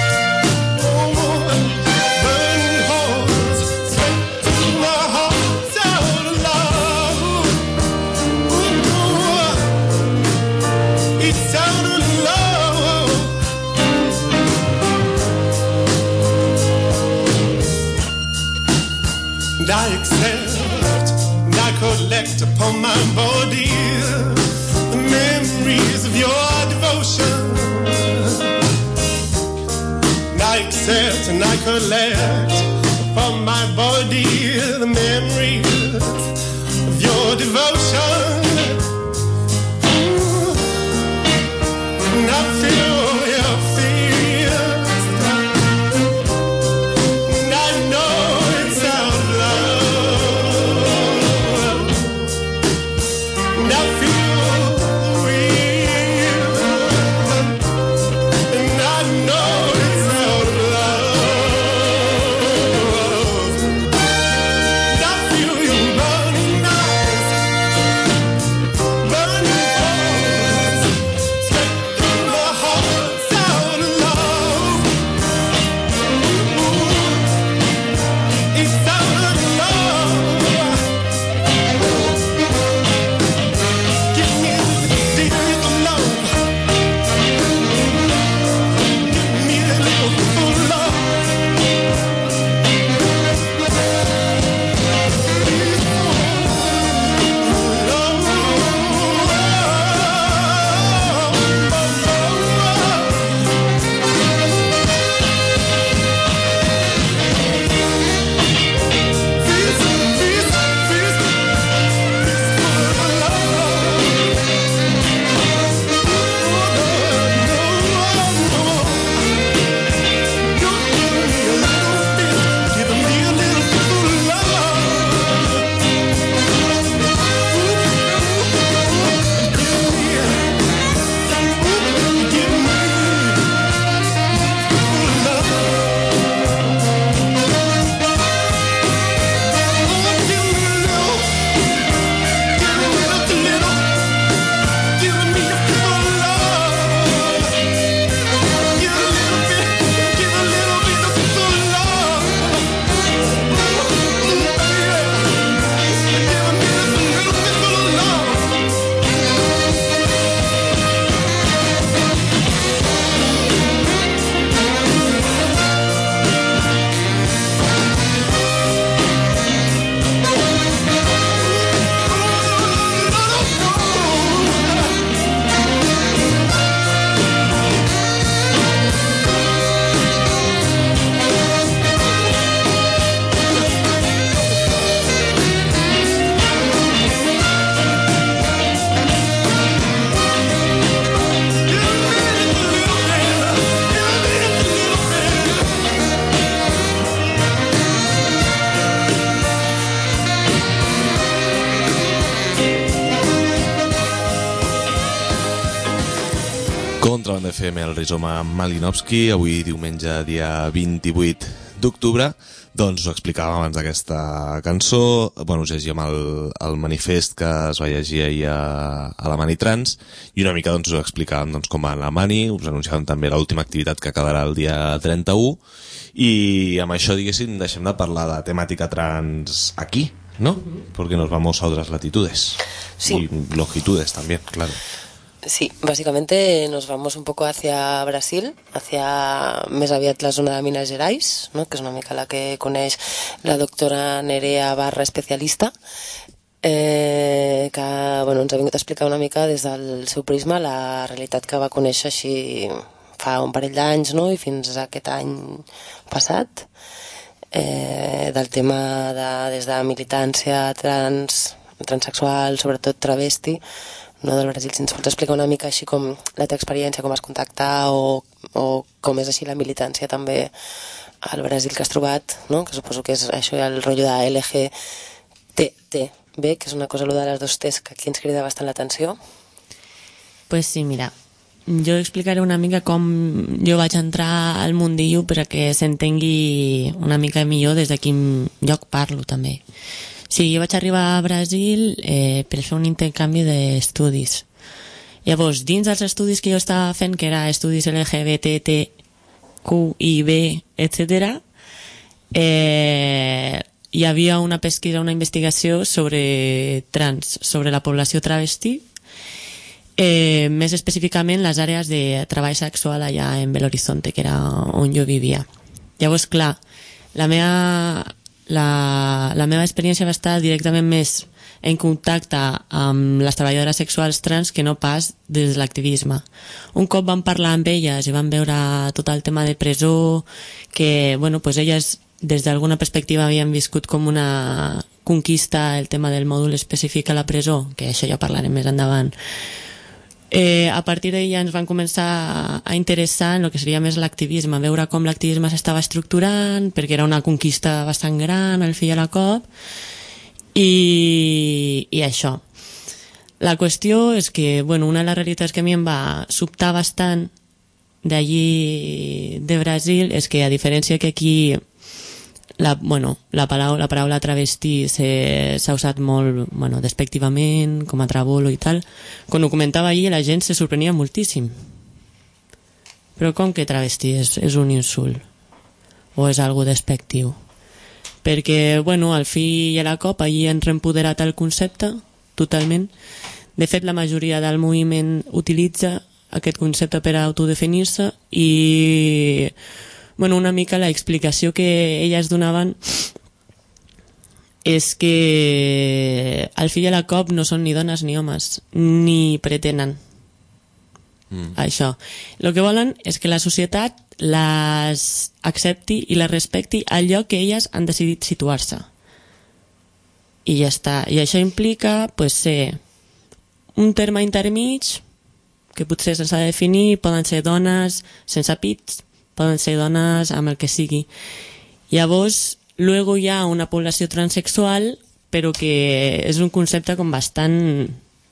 burning horns, sweat to my heart's out of love. It's out of love. And I accept and I collect upon my body the memories of your devotion. And I accept and I collect upon my body the memories of your devotion. And I feel your fears, and I know it's out of love. And I feel the wind, and I know it's out of love. And I feel your burning eyes, Contrabanda FM, el Rizoma Malinowski, avui diumenge, dia 28 d'octubre. Doncs ho explicàvem abans d'aquesta cançó. Bueno, us llegíem el manifest que es va llegir ahir a la Mani Trans i una mica us ho explicàvem com va la Mani, us anunciàvem també l'última activitat que acabarà el dia 31 i amb això, diguéssim, deixem de parlar de temàtica trans aquí, ¿no? Porque nos vamos a otras latitudes. Sí. Y longitudes también, claro. Sí, básicamente nos vamos un poco hacia Brasil, hacia més aviat la zona de Minas Gerais, no? Que és una mica la que coneix la doctora Nerea Barra, especialista, que bueno, ens ha vingut a explicar una mica des del seu prisma la realitat que va conèixer així fa un parell d'anys, no? I fins a aquest any passat, del tema des de militància transsexual, sobretot travesti, no, del Brasil. Si ens pots explicar una mica així com la teva experiència, com vas contactar o com és així la militància també al Brasil que has trobat, no? Que suposo que és això el rotllo de LGTB, que és una cosa de les dos T's que aquí ens crida bastant l'atenció. Pues sí, mira, jo explicaré una mica com jo vaig entrar al mundillo perquè s'entengui una mica millor des de quin lloc parlo també. Sí, jo vaig arribar a Brasil per fer un intercanvi d'estudis. Llavors, dins dels estudis que jo estava fent, que era estudis LGBTQIB, etc., hi havia una pesquisa, una investigació sobre trans, sobre la població travesti, més específicament les àrees de treball sexual allà en Belo Horizonte, que era on jo vivia. Llavors, clar, la meva experiència va estar directament més en contacte amb les treballadores sexuals trans que no pas des de l'activisme. Un cop vam parlar amb elles i vam veure tot el tema de presó, que bueno, pues elles des d'alguna perspectiva havien viscut com una conquista el tema del mòdul específic a la presó, que això ja parlarem més endavant. A partir d'ella ens van començar a interessar en el que seria més l'activisme, veure com l'activisme s'estava estructurant, perquè era una conquista bastant gran al fi i a la cop, i això. La qüestió és que, bueno, una de les realitats que a mi em va sobtar bastant d'allí de Brasil és que, a diferència que aquí la paraula travesti s'ha usat molt despectivament, com a trabolo i tal, quan ho comentava allí la gent se sorprenia moltíssim. Però com que travesti és un insult? O és algo despectiu? Perquè, bueno, al fi i a la cop allí han reempoderat el concepte totalment. De fet, la majoria del moviment utilitza aquest concepte per autodefinir-se i bueno, una mica la explicació que elles donaven és que al fi i a la cop no són ni dones ni homes, ni pretenen això. El que volen és que la societat les accepti i les respecti al lloc que elles han decidit situar-se. I ja està. I això implica pues, ser un terme intermig que potser sense definir poden ser dones sense pits, poden ser dones amb el que sigui. Llavors, luego hi ha una població transsexual, però que és un concepte com bastant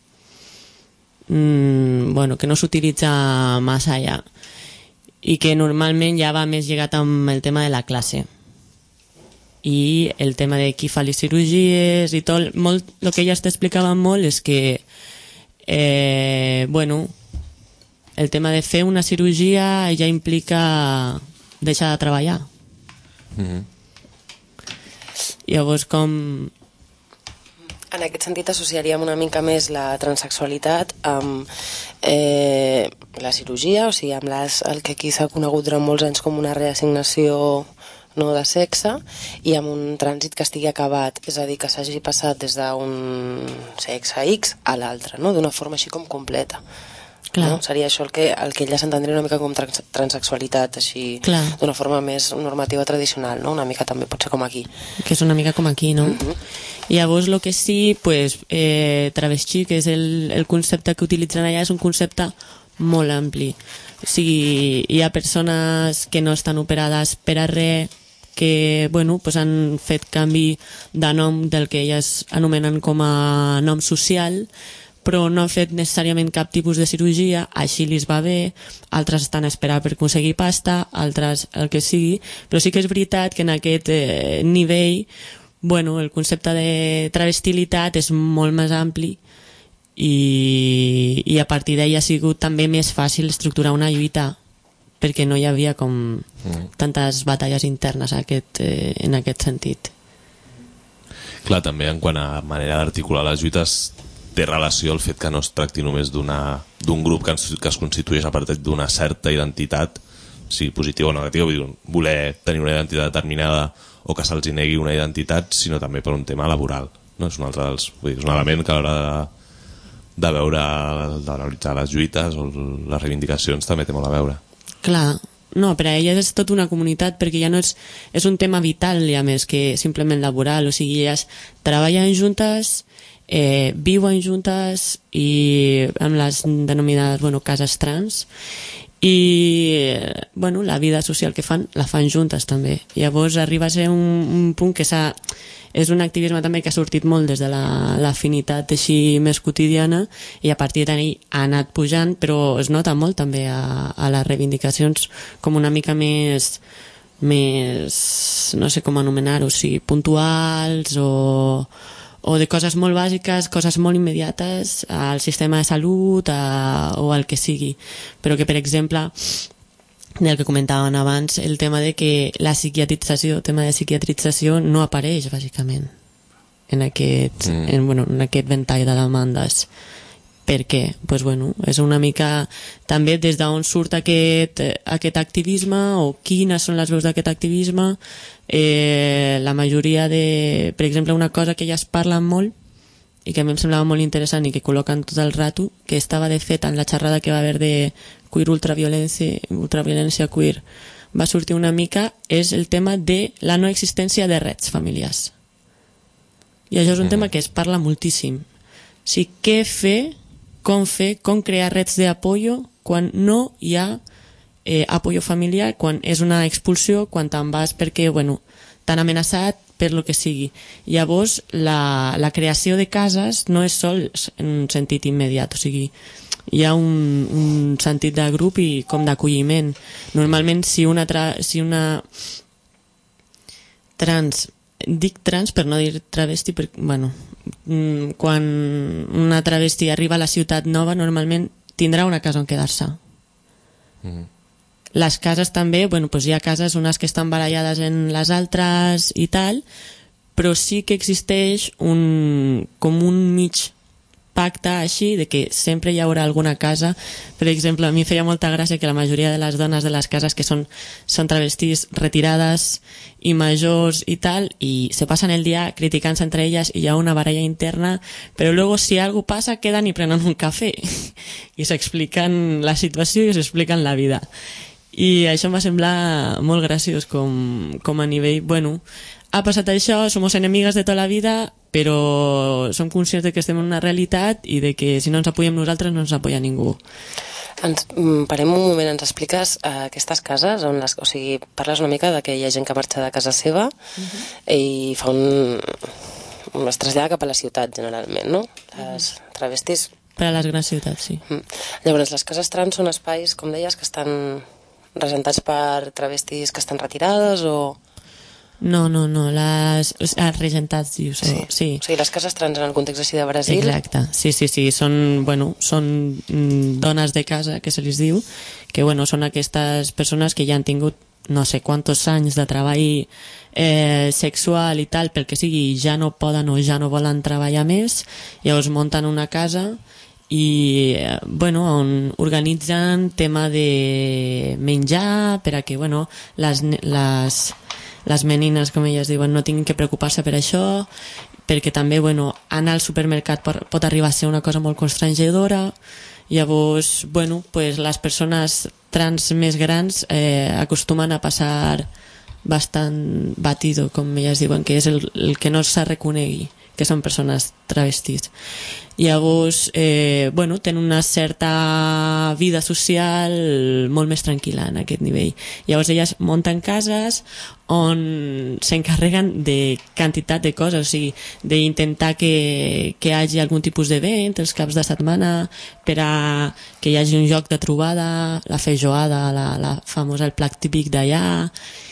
que no s'utilitza massa allà i que normalment ja va més lligat amb el tema de la classe i el tema de qui fa les cirurgies i tot. El que elles t'explicaven molt és que el tema de fer una cirurgia ja implica deixar de treballar. Llavors, com... En aquest sentit associaríem una mica més la transsexualitat amb la cirurgia, o sigui, amb el que aquí s'ha conegut durant molts anys com una reassignació no de sexe, i amb un trànsit que estigui acabat, és a dir, que s'hagi passat des d'un sexe X a l'altre, no? D'una forma així com completa. No? Seria això el que ella s'entendria una mica com transsexualitat, així d'una forma més normativa tradicional, no? Una mica també pot ser com aquí. Que és una mica com aquí, no? Llavors, el que sí, pues, travesti, que és el concepte que utilitzen allà, és un concepte molt ampli. O sigui, hi ha persones que no estan operades per a res, que bueno, pues han fet canvi de nom del que elles anomenen com a nom social, però no han fet necessàriament cap tipus de cirurgia, així li va bé, altres estan a esperar per aconseguir pasta, altres el que sigui, però sí que és veritat que en aquest nivell, bueno, el concepte de travestilitat és molt més ampli i a partir d'ahí ha sigut també més fàcil estructurar una lluita perquè no hi havia com tantes batalles internes en aquest sentit. Clar, també en quant a manera d'articular les lluites té relació el fet que no es tracti només d'un grup que es constitueix a partir d'una certa identitat, sigui positiva o negativa, vull dir, voler tenir una identitat determinada o que se'ls negui una identitat, sinó també per un tema laboral, no? És un altre vull dir, és un element que a l'hora de veure, d'analitzar les lluites o les reivindicacions també té molt a veure. Clar, no, per a elles és tota una comunitat perquè ja no és un tema vital ja més que simplement laboral, o sigui, elles treballen juntes, viuen juntes i amb les denominades cases trans i la vida social que fan la fan juntes també. Llavors arriba a ser un punt que és un activisme també que ha sortit molt des de l'afinitat així més quotidiana i a partir d'ahí ha anat pujant, però es nota molt també a les reivindicacions com una mica més no sé com anomenar-ho, si puntuals o de coses molt bàsiques, coses molt immediates al sistema de salut o al que sigui, però que per exemple del que comentaven abans, el tema de que el tema de psiquiatrització no apareix bàsicament en aquest ventall de demandes. Per què? Pues és una mica també des d'on surt aquest activisme o quines són les veus d'aquest activisme. La majoria per exemple, una cosa que elles parlen molt i que a mi em semblava molt interessant i que col·loquen tot el rato, que estava de fet en la xerrada que va haver de queer ultraviolència queer, va sortir una mica, és el tema de la no existència de rets familiars. I això és un tema que es parla moltíssim. O sigui, què fer, com crear rets d'apoyo quan no hi ha apoyo familiar, quan és una expulsió, quan te'n vas perquè t'han amenaçat per lo que sigui. Llavors, la creació de cases no és sols en un sentit immediat, o sigui, hi ha un sentit de grup i com d'acolliment. Normalment, si una trans, dic trans per no dir travesti, quan una travesti arriba a la ciutat nova, normalment tindrà una casa on quedar-se. Les cases també, hi ha cases unes que estan barallades en les altres i tal, però sí que existeix com un mig pacte així de que sempre hi haurà alguna casa. Per exemple, a mi feia molta gràcia que la majoria de les dones de les cases que són travestis retirades i majors i tal, i se passen el dia criticant-se entre elles i hi ha una baralla interna, però luego si algo pasa quedan i prenen un cafè i s'expliquen la situació i s'expliquen la vida. I això em va semblar molt graciós com a nivell, ha passat això, somos enemigues de tota la vida, però som conscients de que estem en una realitat i de que si no ens apoyem nosaltres no ens apoya ningú. Parem un moment, ens expliques aquestes cases, o sigui, parles una mica de que hi ha gent que marxa de casa seva i fa es trasllada cap a la ciutat generalment, no? Les travestis... Per a les grans ciutats, sí. Llavors, les cases trans són espais, com deies, que estan regentats per travestis que estan retirades o... No, les regentats, dius. Sí. O sigui, les cases trans en el context així de Brasil... Exacte, sí, són dones de casa, que se li diu, que són aquestes persones que ja han tingut no sé quantos anys de treball sexual i tal, pel que sigui, ja no poden o ja no volen treballar més, llavors munten una casa i on organitzen tema de menjar per a que les menines, com elles diuen, no tinguin que preocupar-se per això, perquè també anar al supermercat pot arribar a ser una cosa molt constrangedora. Llavors les persones trans més grans acostumen a passar bastant batido, com elles diuen, que és el que no se reconegui que són persones travestits. Llavors, bueno, tenen una certa vida social molt més tranquil·la en aquest nivell. Llavors elles munten cases on s'encarreguen de quantitat de coses, o sigui, d'intentar que hi hagi algun tipus d'event els caps de setmana, per a que hi hagi un lloc de trobada, la feijoada, la famosa, el plat típic d'allà,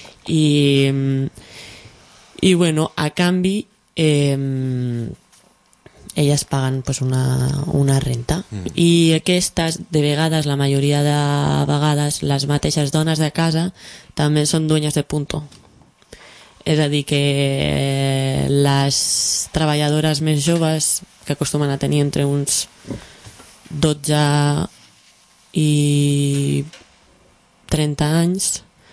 i bueno, a canvi elles paguen pues, una renta, i aquestes, de vegades, la majoria de vegades, les mateixes dones de casa també són dueñas de punto. És a dir, que les treballadores més joves, que acostumen a tenir entre uns 12 i 30 anys,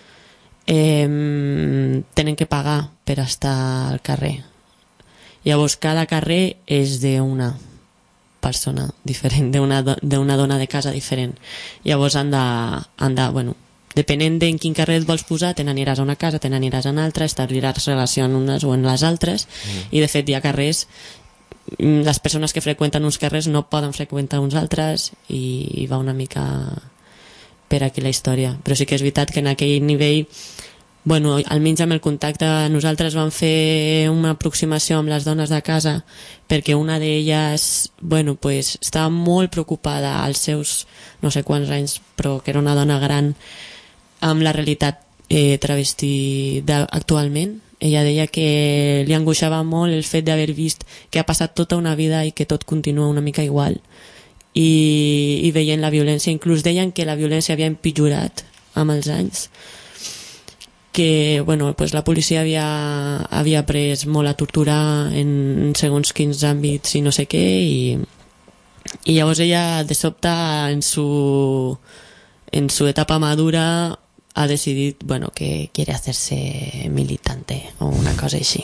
tenen que pagar per estar al carrer. Llavors cada carrer és d'una persona diferent, d'una dona de casa diferent. Llavors han de bueno, depenent d'en quin carrer et vols posar, te n'aniràs a una casa, te n'aniràs a una altra, establiràs relació en unes o en les altres, i de fet hi ha carrers, les persones que freqüenten uns carrers no poden freqüentar uns altres, i va una mica per aquí la història. Però sí que és veritat que en aquell nivell, bueno, almenys amb el contacte, nosaltres vam fer una aproximació amb les dones de casa, perquè una d'elles, bueno, pues, estava molt preocupada als seus no sé quants anys, però que era una dona gran, amb la realitat travesti actualment. Ella deia que li angoixava molt el fet d'haver vist que ha passat tota una vida i que tot continua una mica igual, i veient la violència. Inclús deien que la violència havia empitjorat amb els anys, que bueno, pues la policia havia pres molt a torturar en segons quins àmbits i no sé què, i llavors ella de sobte en su etapa madura ha decidit, bueno, que quiere hacerse militante o una cosa així.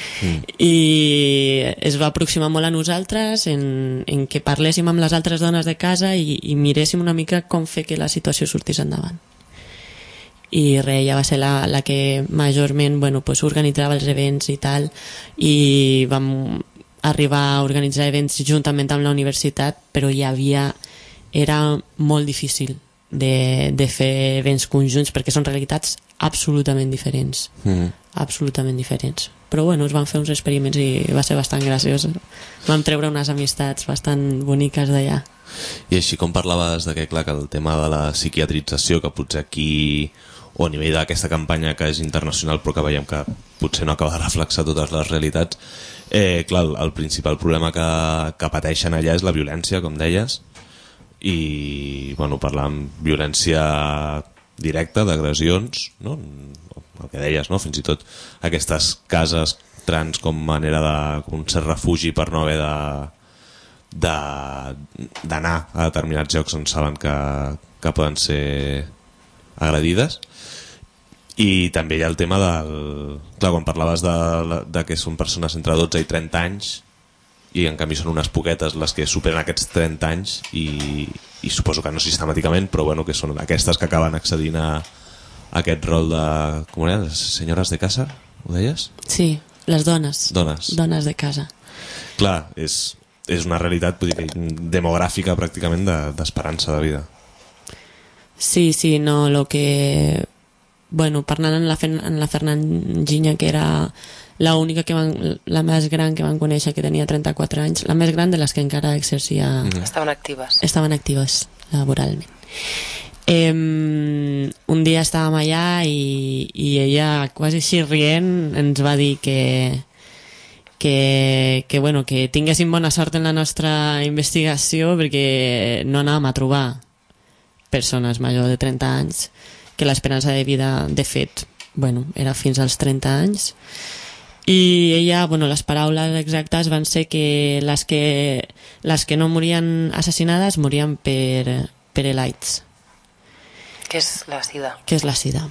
I es va aproximar molt a nosaltres en que parléssim amb les altres dones de casa i miréssim una mica com fer que la situació sortís endavant. I res, ella va ser la que majorment, bueno, pues, organitzava els events i tal, i vam arribar a organitzar events juntament amb la universitat, però era molt difícil de fer events conjunts perquè són realitats absolutament diferents, absolutament diferents. Però bueno, es van fer uns experiments i va ser bastant graciós. Vam treure unes amistats bastant boniques d'allà. I així com parlaves de que, clar, que el tema de la psiquiatrització, que potser aquí o a nivell d'aquesta campanya que és internacional però que veiem que potser no acaba de reflexar totes les realitats, clar, el principal problema que pateixen allà és la violència, com deies, i bueno, parlar amb violència directa, d'agressions, no? El que deies, no? Fins i tot aquestes cases trans com manera un cert refugi per no haver d'anar a determinats llocs on saben que poden ser agredides. I també hi ha el tema del... Clar, quan parlaves de que són persones entre 12 i 30 anys i en canvi són unes poquetes les que superen aquests 30 anys i suposo que no sistemàticament, però bueno, que són aquestes que acaben accedint a aquest rol de... Com era? Senyores de casa, ho deies? Sí, les dones. Dones de casa. Clar, és una realitat demogràfica pràcticament d'esperança de vida. Sí, no, lo que... Bueno, parlant en la Fernandinha, que era la més gran que van conèixer, que tenia 34 anys, la més gran de les que encara exercia... Estaven actives. Estaven actives laboralment. Un dia estàvem allà i ella, quasi així rient, ens va dir que bueno, que tinguéssim bona sort en la nostra investigació perquè no anàvem a trobar persones majors de 30 anys, que l'esperança de vida, de fet, bueno, era fins als 30 anys. I ella, bueno, les paraules exactes van ser que les que no morien assassinades morien per l'AIDS. Que és la sida. Que és la sida.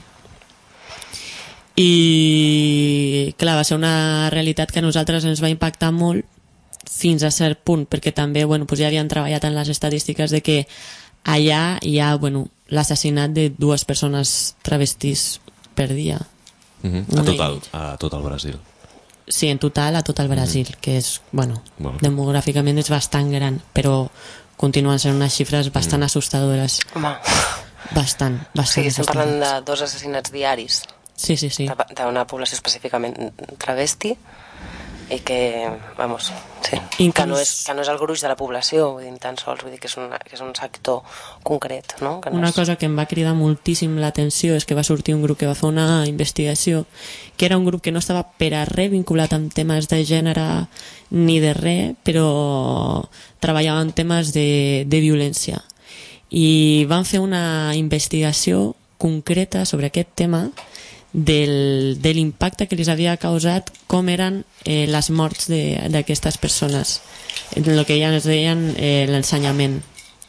I, clar, va ser una realitat que a nosaltres ens va impactar molt fins a cert punt, perquè també, bueno, pues ja havien treballat en les estadístiques de que allà hi ha, bueno, l'assassinat de 2 persones travestis per dia. A tot el Brasil. Sí, en total a tot el Brasil, que és, bueno, demogràficament és bastant gran, però continuen sent unes xifres bastant assustadores. Home. Bastant Sí, estem assustadores. parlant de 2 assassinats diaris Sí. d'una població específicament travesti i que, vamos, sí, Inclús- que no és el gruix de la població, vull dir, tan sols, vull dir que és un sector concret, no? Que no Una és... cosa que em va cridar moltíssim l'atenció és que va sortir un grup que va fer una investigació, que era un grup que no estava per a res vinculat amb temes de gènere ni de res, però treballava en temes de violència. I van fer una investigació concreta sobre aquest tema de l'impacte que les havia causat, com eren les morts d'aquestes persones, el que ja ens deien l'ensenyament.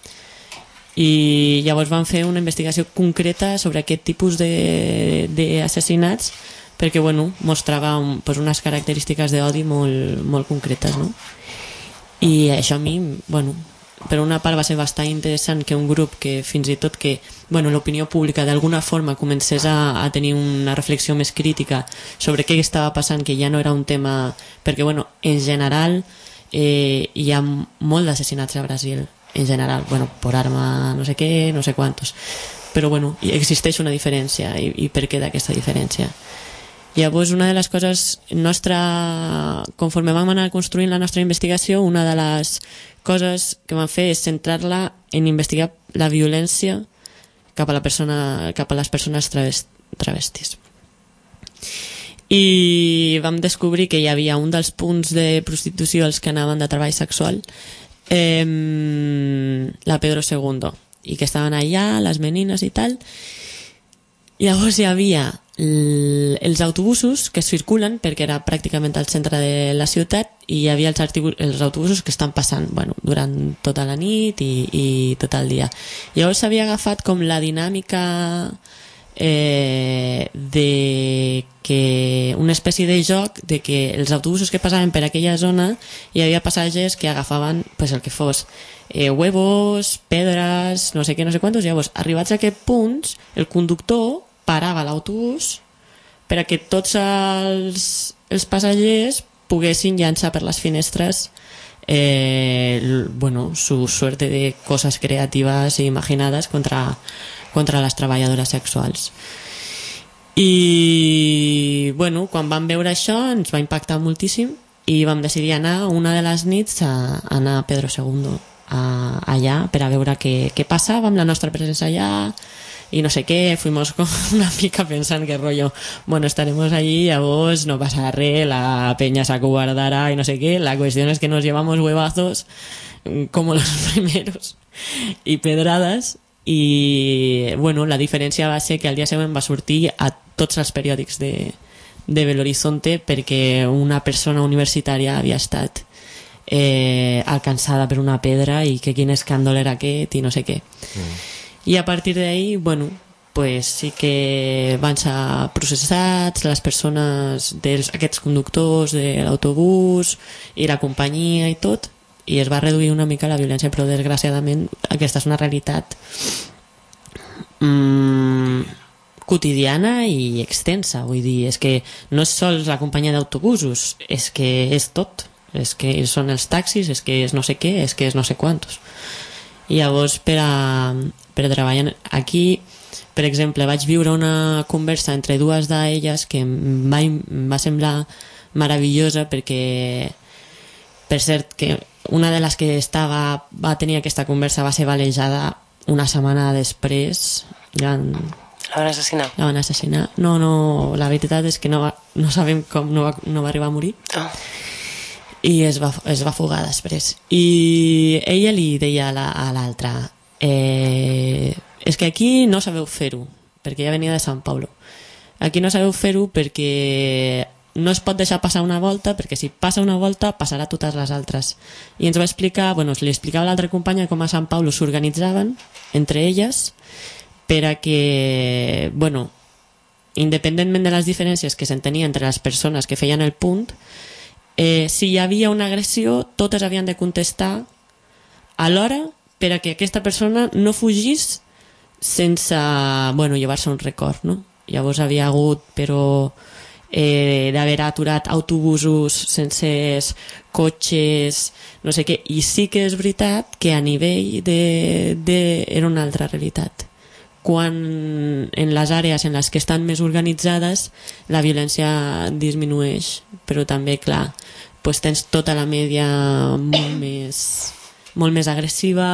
I llavors van fer una investigació concreta sobre aquest tipus d'assassinats perquè bueno, mostrava unes característiques d'odi molt concretes, no? I això a mi, bueno, per una part va ser bastant interessant que un grup que fins i tot que l'opinió pública d'alguna forma comencés a tenir una reflexió més crítica sobre què estava passant, que ja no era un tema, perquè en general hi ha molt d'assassinats a Brasil, en general, por arma no sé què, no sé quantos, però existeix una diferència i per què d'aquesta diferència. Llavors, una de les coses conforme vam anar construint la nostra investigació, una de les coses que vam fer és centrar-la en investigar la violència cap a les persones travestis. I vam descobrir que hi havia un dels punts de prostitució als que anaven de treball sexual, la Pedro II, i que estaven allà, les menines i tal. Llavors hi havia els autobusos que circulen perquè era pràcticament al centre de la ciutat i hi havia els autobusos que estan passant durant tota la nit i tot el dia. Llavors s'havia agafat com la dinàmica de que una espècie de joc de que els autobusos que passaven per aquella zona hi havia passatgers que agafaven el que fos, huevos, pedres, no sé què, no sé quantos. Llavors, arribats a aquest punt, el conductor parava l'autobús per a que tots els passatgers poguessin llançar per les finestres su suerte de cosas creativas e imaginadas contra les treballadores sexuals. I quan vam veure això ens va impactar moltíssim i vam decidir anar una de les nits a anar a Pedro II allà per a veure què passava amb la nostra presència allà y no sé qué. Fuimos con una mica pensant que rollo, estaremos allí, llavors no pasa res, la peña se acobardará y no sé qué. La cuestión es que nos llevamos huevazos como los primeros y pedradas y la diferència va ser que al dia següent va sortir a tots els periòdics de Belo Horizonte perquè una persona universitària havia estat alcançada per una pedra i que quin escàndol era aquest i no sé què. I a partir d'ahí, sí que van ser processats les persones, aquests conductors de l'autobús i la companyia i tot, i es va reduir una mica la violència, però desgraciadament aquesta és una realitat quotidiana i extensa. Vull dir, és que no és sols la companyia d'autobusos, és que és tot, és que són els taxis, és que és no sé què, és que és no sé quantos. I llavors per treballar aquí, per exemple, vaig viure una conversa entre dues d'elles que em va semblar meravellosa perquè, per cert, que una de les que va tenir aquesta conversa va ser valejada una setmana després. La van assassinar? La van assassinar. No, la veritat és que no sabem com no va arribar a morir. I es va fugar després. I ella li deia a l'altra, és que aquí no sabeu fer-ho, perquè ja venia de Sant Paulo. Aquí no sabeu fer-ho perquè no es pot deixar passar una volta, perquè si passa una volta passarà totes les altres. I ens va explicar, li explicava a l'altra companya com a Sant Paulo s'organitzaven entre elles per a que, independentment de les diferències que s'entenia entre les persones que feien el punt, si hi havia una agressió, totes havien de contestar alhora per a que aquesta persona no fugís sense llevar-se un record, no? Llavors havia hagut, però d'haver aturat autobusos sencers, cotxes, no sé què, i sí que és veritat que a nivell era una altra realitat. Quan en les àrees en les que estan més organitzades la violència disminueix, però també, clar, doncs tens tota la mèdia molt més agressiva,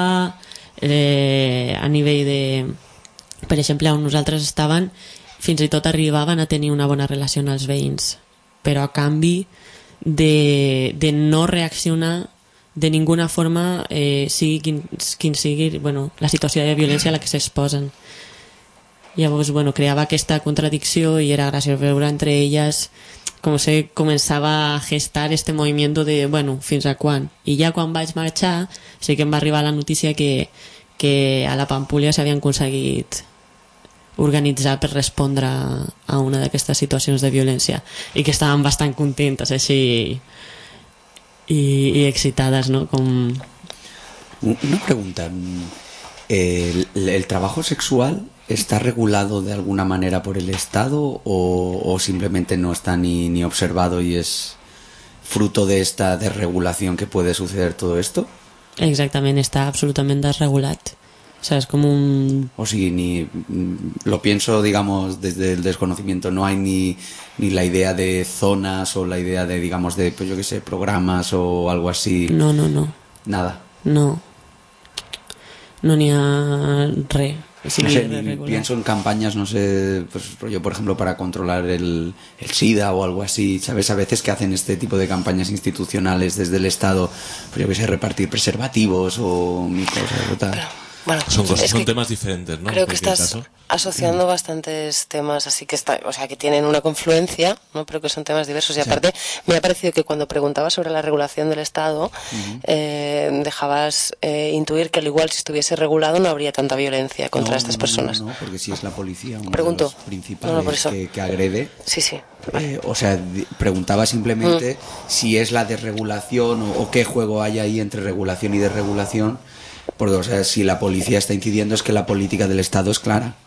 a nivell de... Per exemple, on nosaltres estàvem, fins i tot arribaven a tenir una bona relació amb els veïns, però a canvi de no reaccionar de ninguna forma, sigui quin sigui la situació de violència a la que s'exposen. Llavors, creava aquesta contradicció i era graciós veure entre elles com se començava a gestar este movimiento de, fins a quan. I ja quan vaig marxar, sí que em va arribar la notícia que a la Pampúlia s'havien aconseguit organitzar per respondre a una d'aquestes situacions de violència i que estaven bastant contentes així y excitadas, ¿no? Una pregunta, ¿el trabajo sexual está regulado de alguna manera por el Estado o simplemente no está ni observado y es fruto de esta desregulación que puede suceder todo esto? Exactament, està absolutament desregulat. O sea, es como un... O sí, lo pienso, digamos, desde el desconocimiento. No hay ni la idea de zonas o la idea de, digamos, de, pues yo qué sé, programas o algo así. No. Nada. No n'hi ha res. Sí, no sé, pienso en campañas, no sé, pues rollo, por ejemplo, para controlar el SIDA o algo así, ¿sabes? A veces que hacen este tipo de campañas institucionales desde el Estado, pues yo qué sé, repartir preservativos o cosas o tal. Son temas diferentes, ¿no? Creo que estás asociando bastantes temas así que que tienen una confluencia, ¿no? Pero que son temas diversos. Y aparte, me ha parecido que cuando preguntabas sobre la regulación del Estado, dejabas intuir que al igual si estuviese regulado no habría tanta violencia contra estas personas. No, porque si es la policía uno de los principales que agrede. Sí. Preguntaba simplemente si es la desregulación o qué juego hay ahí entre regulación y desregulación. Porque, o sea, si la policía está incidiendo es que la política del Estado es clara.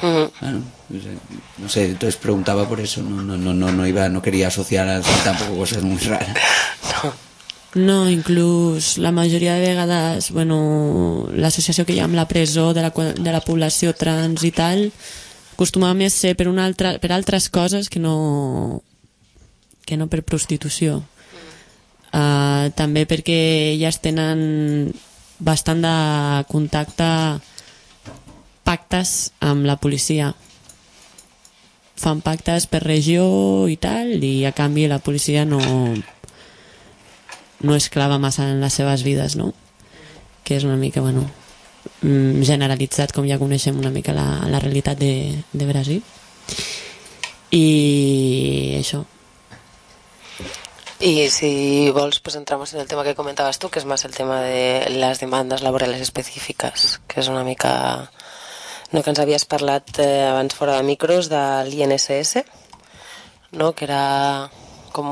No sé, entonces preguntaba por eso, no quería asociar tampoco cosas muy raras. No, inclús la majoria de vegades, l'associació que hi ha amb la presó de la població trans i tal, acostuma més ser per altres coses que no per prostitució. També perquè elles tenen bastant de contacte, pactes amb la policia, fan pactes per regió i tal, i a canvi la policia no es clava massa en les seves vides, no? Que és una mica generalitzat, com ja coneixem una mica la realitat de Brasil. I això. Y si vols, pues entramos en el tema que comentabas tú, que es más el tema de las demandas laborales específicas, que és una mica... No, que ens havies parlat abans fora de micros de l'INSS, no? Que era com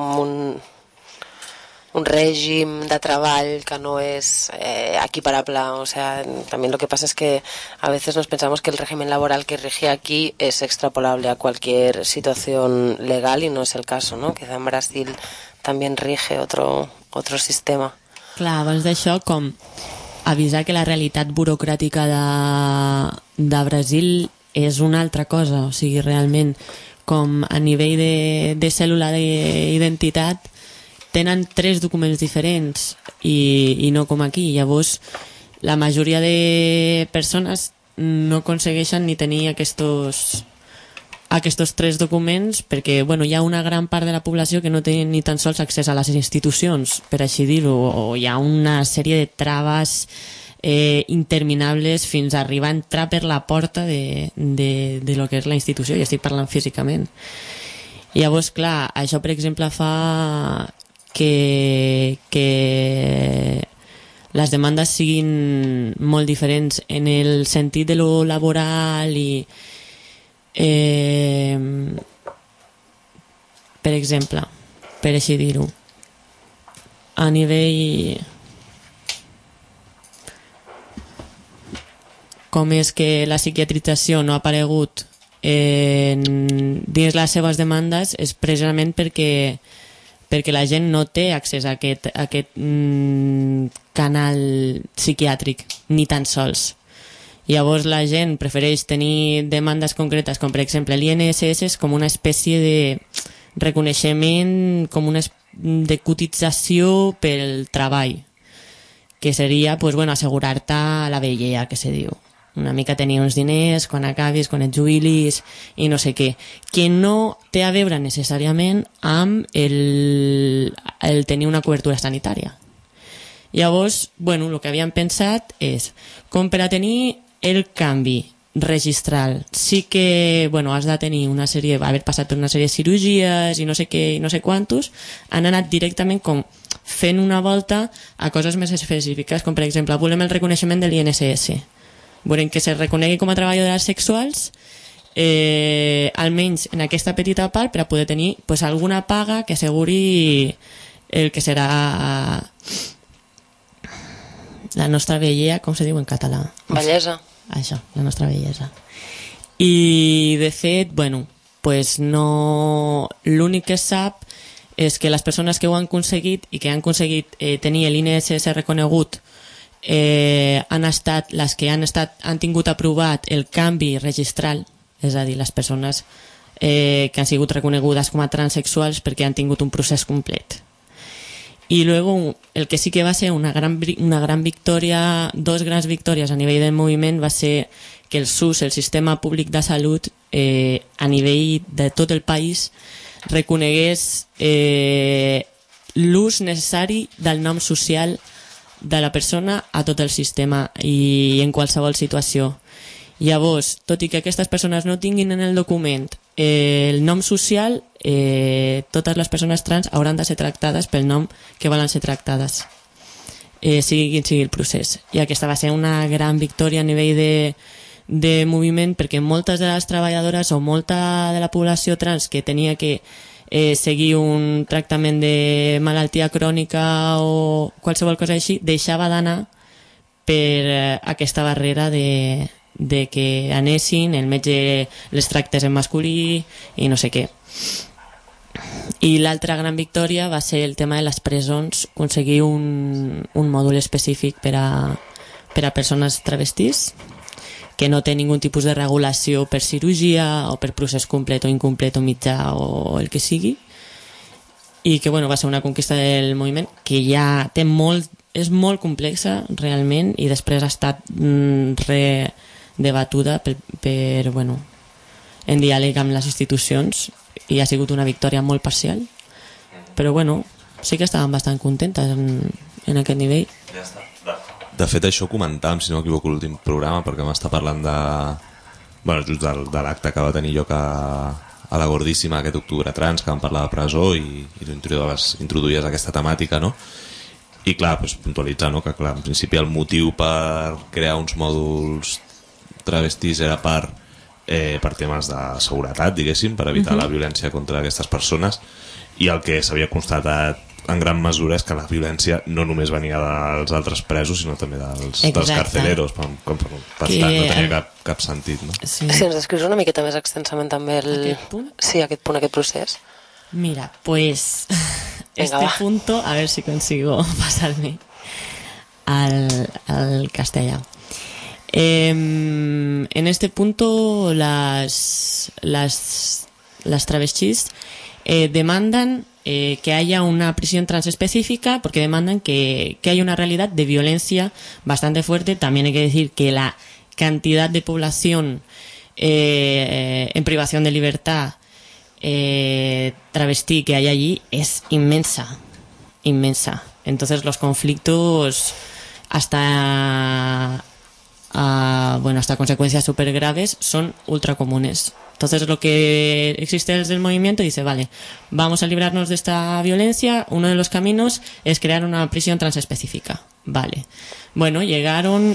un règim de treball que no es equiparable. O sea, también lo que pasa es que a veces nos pensamos que el régimen laboral que rige aquí es extrapolable a cualquier situación legal y no es el caso, ¿no? Quizá en Brasil també rige otro sistema. Clar, abans d'això, com avisar que la realitat burocràtica de Brasil és una altra cosa, o sigui, realment, com a nivell de cèl·lula d'identitat tenen 3 documents diferents i no com aquí. Llavors, la majoria de persones no aconsegueixen ni tenir aquests 3 documents perquè hi ha una gran part de la població que no té ni tan sols accés a les institucions, per així dir-ho, o hi ha una sèrie de traves interminables fins a arribar a entrar per la porta de lo que és la institució, i estic parlant físicament. Llavors, clar, això per exemple fa que les demandes siguin molt diferents en el sentit de lo laboral i per exemple, per així dir-ho, a nivell com és que la psiquiatrització no ha aparegut dins les seves demandes és precisament perquè la gent no té accés a aquest canal psiquiàtric, ni tan sols. Llavors la gent prefereix tenir demandes concretes, com per exemple l'INSS és com una espècie de reconeixement, com una de cotització pel treball, que seria pues, bueno, assegurar-te la vellea, que se diu. Una mica tenir uns diners quan acabis, quan et jubilis i no sé què, que no té a veure necessàriament amb el tenir una cobertura sanitària. Llavors, bueno, el que havíem pensat és, com per a tenir el canvi registral, sí que, bueno, has de tenir una sèrie, haver passat per una sèrie de cirurgies i no sé què, i no sé quantos, han anat directament com fent una volta a coses més específiques, com per exemple, volem el reconeixement de l'INSS. Volem que se reconegui com a treballadores sexuals, almenys en aquesta petita part, per a poder tenir pues, alguna paga que asseguri el que serà la nostra vellea, com se diu en català? Bellesa. Això, la nostra bellesa. I de fet, bueno, pues no... l'únic que sap és que les persones que ho han aconseguit i que han aconseguit tenir l'INSS reconegut han estat les que han tingut aprovat el canvi registral, és a dir, les persones que han sigut reconegudes com a transexuals perquè han tingut un procés complet. Y luego el que sí que va ser una gran victòria, dos grans victòries a nivell del moviment va ser que el SUS, el Sistema Públic de Salut, a nivell de tot el país, reconegués l'ús necessari del nom social de la persona a tot el sistema i en qualsevol situació. Llavors, tot i que aquestes persones no tinguin en el document el nom social, totes les persones trans hauran de ser tractades pel nom que volen ser tractades, sigui quin sigui el procés. I aquesta va ser una gran victòria a nivell de moviment, perquè moltes de les treballadores o molta de la població trans que tenia que seguir un tractament de malaltia crònica o qualsevol cosa així, deixava d'anar per aquesta barrera de que anessin, el metge les tractés en masculí i no sé què. I l'altra gran victòria va ser el tema de les presons, aconseguir un mòdul específic per a persones travestís, que no té ningun tipus de regulació per cirurgia o per procés complet o incomplet o mitjà o el que sigui, i que bueno, va ser una conquista del moviment que ja té és molt complexa realment, i després ha estat debatuda per bueno, en diàleg amb les institucions, i ha sigut una victòria molt parcial, però bueno, sí que estàvem bastant contentes en aquest nivell. Ja està. De fet, això ho comentàvem, si no m'equivoco, l'últim programa, perquè m'està parlant just de l'acte que va tenir lloc a la Gordíssima aquest octubre trans, que vam parlar de presó i introduïes aquesta temàtica, no? I clar, puntualitzar, no? Que clar, en principi el motiu per crear uns mòduls travestís era per temes de seguretat, diguéssim, per evitar la violència contra aquestes persones, i el que s'havia constatat en gran mesura és que la violència no només venia dels altres presos, sinó també dels carceleros, per tant no tenia cap sentit, no? Sí. Si ens descrius una miqueta més extensament també aquest punt? Sí, aquest procés. Mira, pues este punto, a ver si consigo pasarme al castellano. En este punto las travestis demandan que haya una prisión transespecífica, porque demandan que haya una realidad de violencia bastante fuerte. También hay que decir que la cantidad de población en privación de libertad travesti que hay allí es inmensa. Entonces los conflictos hasta consecuencias súper graves son ultra comunes. Entonces lo que existe desde el movimiento dice, vale, vamos a librarnos de esta violencia, uno de los caminos es crear una prisión transespecífica. Vale. Bueno, llegaron,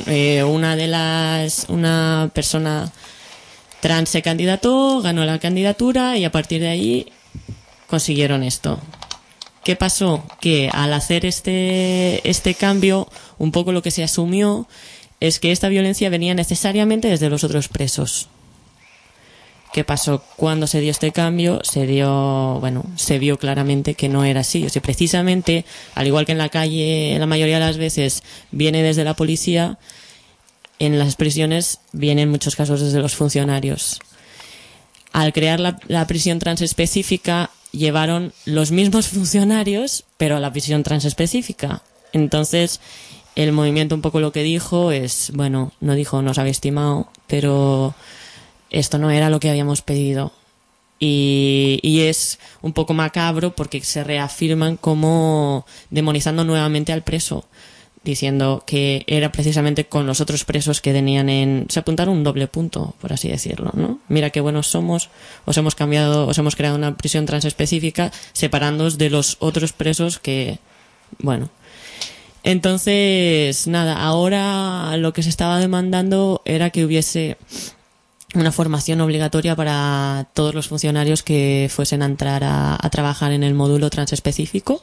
una persona trans se candidató, ganó la candidatura y a partir de ahí consiguieron esto. ¿Qué pasó? Que al hacer este cambio, un poco lo que se asumió es que esta violencia venía necesariamente desde los otros presos, ¿Qué pasó? Cuando se dio este cambio, se vio claramente que no era así. O sea, precisamente, al igual que en la calle, la mayoría de las veces viene desde la policía, en las prisiones viene en muchos casos desde los funcionarios. Al crear la prisión transespecífica, llevaron los mismos funcionarios, pero a la prisión transespecífica. Entonces, el movimiento un poco lo que dijo es, bueno, no dijo nos habéis timado, pero esto no era lo que habíamos pedido. Y es un poco macabro porque se reafirman como demonizando nuevamente al preso, diciendo que era precisamente con los otros presos que tenían se apuntaron un doble punto, por así decirlo, ¿no? Mira qué buenos somos, os hemos creado una prisión transespecífica separándoos de los otros presos que, bueno. Entonces, nada, ahora lo que se estaba demandando era que hubiese una formación obligatoria para todos los funcionarios que fuesen a entrar a trabajar en el módulo transespecífico.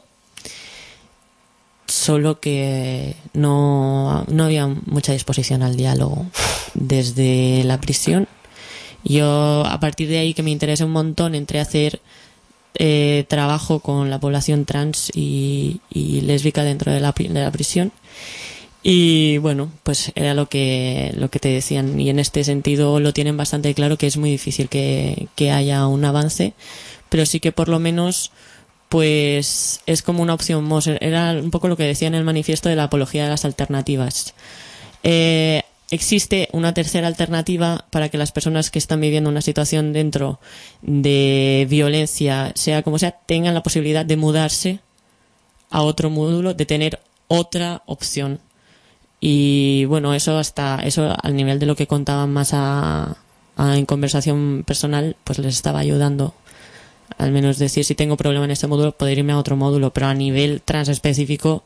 Solo que no había mucha disposición al diálogo desde la prisión. Yo, a partir de ahí, que me interesa un montón, entré a hacer trabajo con la población trans y lésbica dentro de la prisión. Y bueno, pues era lo que te decían. Y en este sentido lo tienen bastante claro, que es muy difícil que haya un avance, pero sí que por lo menos pues es como una opción. Era un poco lo que decía en el manifiesto de la apología de las alternativas. Existe una tercera alternativa para que las personas que están viviendo una situación dentro de violencia, sea como sea, tengan la posibilidad de mudarse a otro módulo, de tener otra opción. Y bueno, eso al nivel de lo que contaban más en conversación personal, pues les estaba ayudando. Al menos decir, si tengo problema en este módulo, poder irme a otro módulo, pero a nivel transespecífico,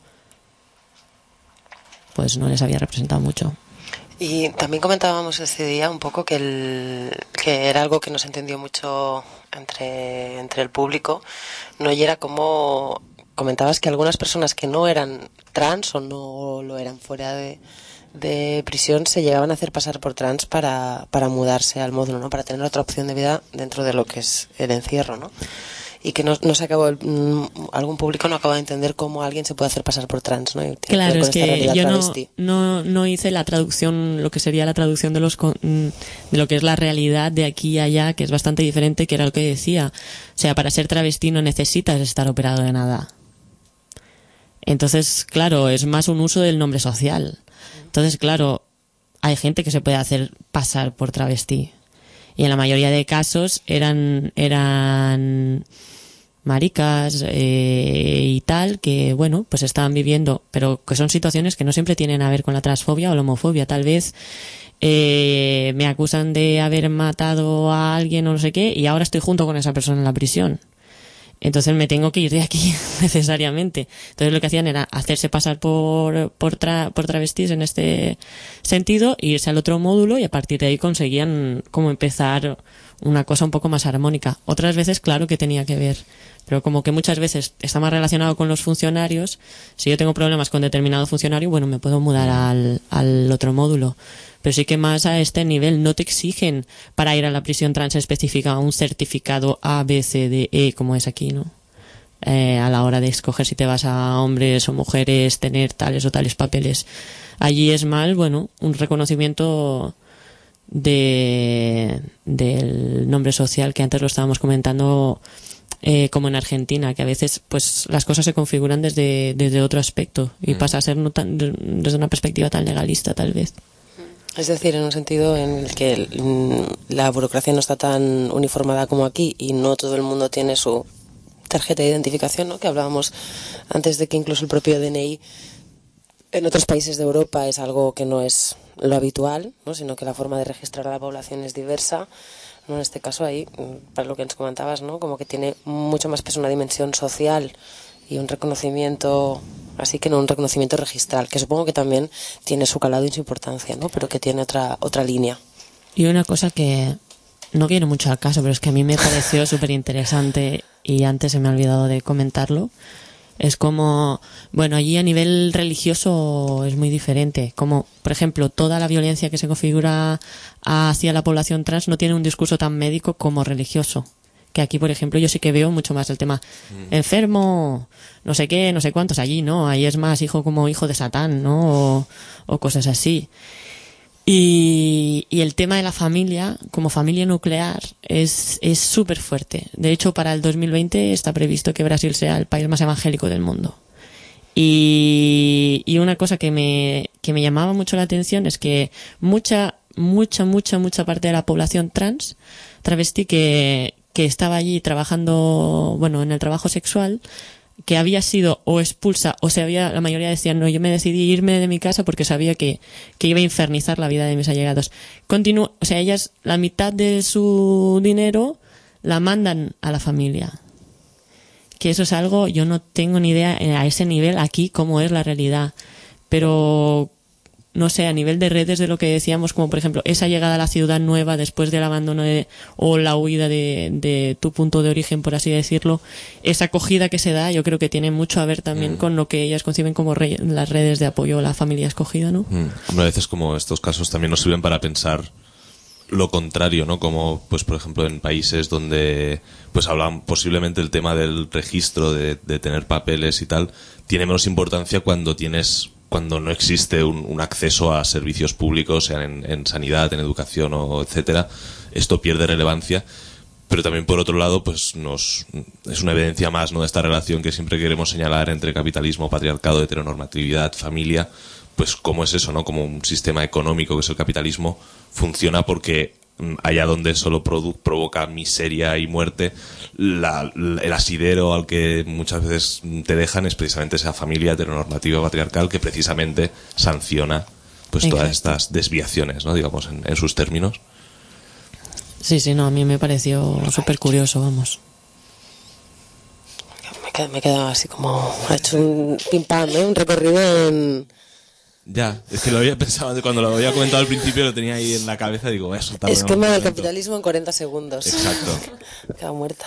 pues no les había representado mucho. Y también comentábamos ese día un poco que era algo que no se entendió mucho entre el público, ¿no? Y era como comentabas que algunas personas que no eran trans o no lo eran fuera de prisión se llegaban a hacer pasar por trans para mudarse al módulo, ¿no? Para tener otra opción de vida dentro de lo que es el encierro, ¿no? Y que no se acabó, algún público no acaba de entender cómo alguien se puede hacer pasar por trans, ¿no? Claro, es que yo no hice la traducción, lo que sería la traducción de lo que es la realidad de aquí a allá, que es bastante diferente, que era lo que decía. O sea, para ser travesti no necesitas estar operado de nada. Entonces, claro, es más un uso del nombre social. Entonces, claro, hay gente que se puede hacer pasar por travesti. Y en la mayoría de casos eran maricas y tal, que bueno, pues estaban viviendo, pero que son situaciones que no siempre tienen a ver con la transfobia o la homofobia. Tal vez me acusan de haber matado a alguien o no sé qué, y ahora estoy junto con esa persona en la prisión. Entonces me tengo que ir de aquí necesariamente. Entonces lo que hacían era hacerse pasar por travestis en este sentido, irse al otro módulo, y a partir de ahí conseguían como empezar una cosa un poco más armónica. Otras veces, claro que tenía que ver, pero como que muchas veces está más relacionado con los funcionarios. Si yo tengo problemas con determinado funcionario, bueno, me puedo mudar al otro módulo. Pero sí que más a este nivel no te exigen para ir a la prisión trans específica un certificado A, B, C, D, E, como es aquí, ¿no? A la hora de escoger si te vas a hombres o mujeres, tener tales o tales papeles. Allí es más, bueno, un reconocimiento del nombre social, que antes lo estábamos comentando, como en Argentina, que a veces pues las cosas se configuran desde otro aspecto y pasa a ser no tan, desde una perspectiva tan legalista, tal vez. Es decir, en un sentido en el que la burocracia no está tan uniformada como aquí y no todo el mundo tiene su tarjeta de identificación, ¿no? Que hablábamos antes de que incluso el propio DNI en otros países de Europa es algo que no es lo habitual, ¿no? Sino que la forma de registrar a la población es diversa, ¿no? En este caso ahí, para lo que nos comentabas, ¿no? Como que tiene mucho más peso una dimensión social y un reconocimiento, así que no un reconocimiento registral, que supongo que también tiene su calado y su importancia, ¿no? Pero que tiene otra línea. Y una cosa que no viene mucho al caso, pero es que a mí me pareció súper interesante y antes se me ha olvidado de comentarlo, Es como, bueno, allí a nivel religioso es muy diferente. Como, por ejemplo, toda la violencia que se configura hacia la población trans no tiene un discurso tan médico como religioso. Que aquí, por ejemplo, yo sí que veo mucho más el tema enfermo, no sé qué, no sé cuántos. Allí, ¿no? Ahí es más como hijo de Satán, ¿no? O cosas así. Y el tema de la familia, como familia nuclear, es súper fuerte. De hecho, para el 2020 está previsto que Brasil sea el país más evangélico del mundo. Y una cosa que me llamaba mucho la atención es que mucha parte de la población travesti que estaba allí trabajando, bueno, en el trabajo sexual, que había sido o expulsa o la mayoría decían, no, yo me decidí irme de mi casa porque sabía que iba a infernizar la vida de mis allegados. O sea, ellas la mitad de su dinero la mandan a la familia. Que eso es algo, yo no tengo ni idea a ese nivel aquí cómo es la realidad. Pero no sé, a nivel de redes de lo que decíamos, como por ejemplo esa llegada a la ciudad nueva después del abandono o la huida de tu punto de origen, por así decirlo, esa acogida que se da, yo creo que tiene mucho a ver también con lo que ellas conciben como las redes de apoyo a la familia escogida, ¿no? A veces como estos casos también nos sirven para pensar lo contrario, ¿no? Como, pues, por ejemplo, en países donde, pues, hablan posiblemente el tema del registro, de tener papeles y tal, tiene menos importancia cuando no existe un acceso a servicios públicos, sean en sanidad, en educación o etcétera. Esto pierde relevancia. Pero también, por otro lado, pues es una evidencia más, ¿no?, de esta relación que siempre queremos señalar entre capitalismo, patriarcado, heteronormatividad, familia. Pues cómo es eso, ¿no? Como un sistema económico que es el capitalismo funciona porque allá donde solo provoca miseria y muerte, el asidero al que muchas veces te dejan es precisamente esa familia heteronormativa patriarcal que precisamente sanciona pues todas estas desviaciones, ¿no?, digamos, en sus términos. Sí, no, a mí me pareció súper curioso, vamos. Me he quedado así como... Ha hecho un pim pam, un recorrido en... Ya, es que lo había pensado, cuando lo había comentado al principio lo tenía ahí en la cabeza, digo, voy a soltarlo. Esquema del capitalismo en 40 segundos. Exacto. Queda muerta.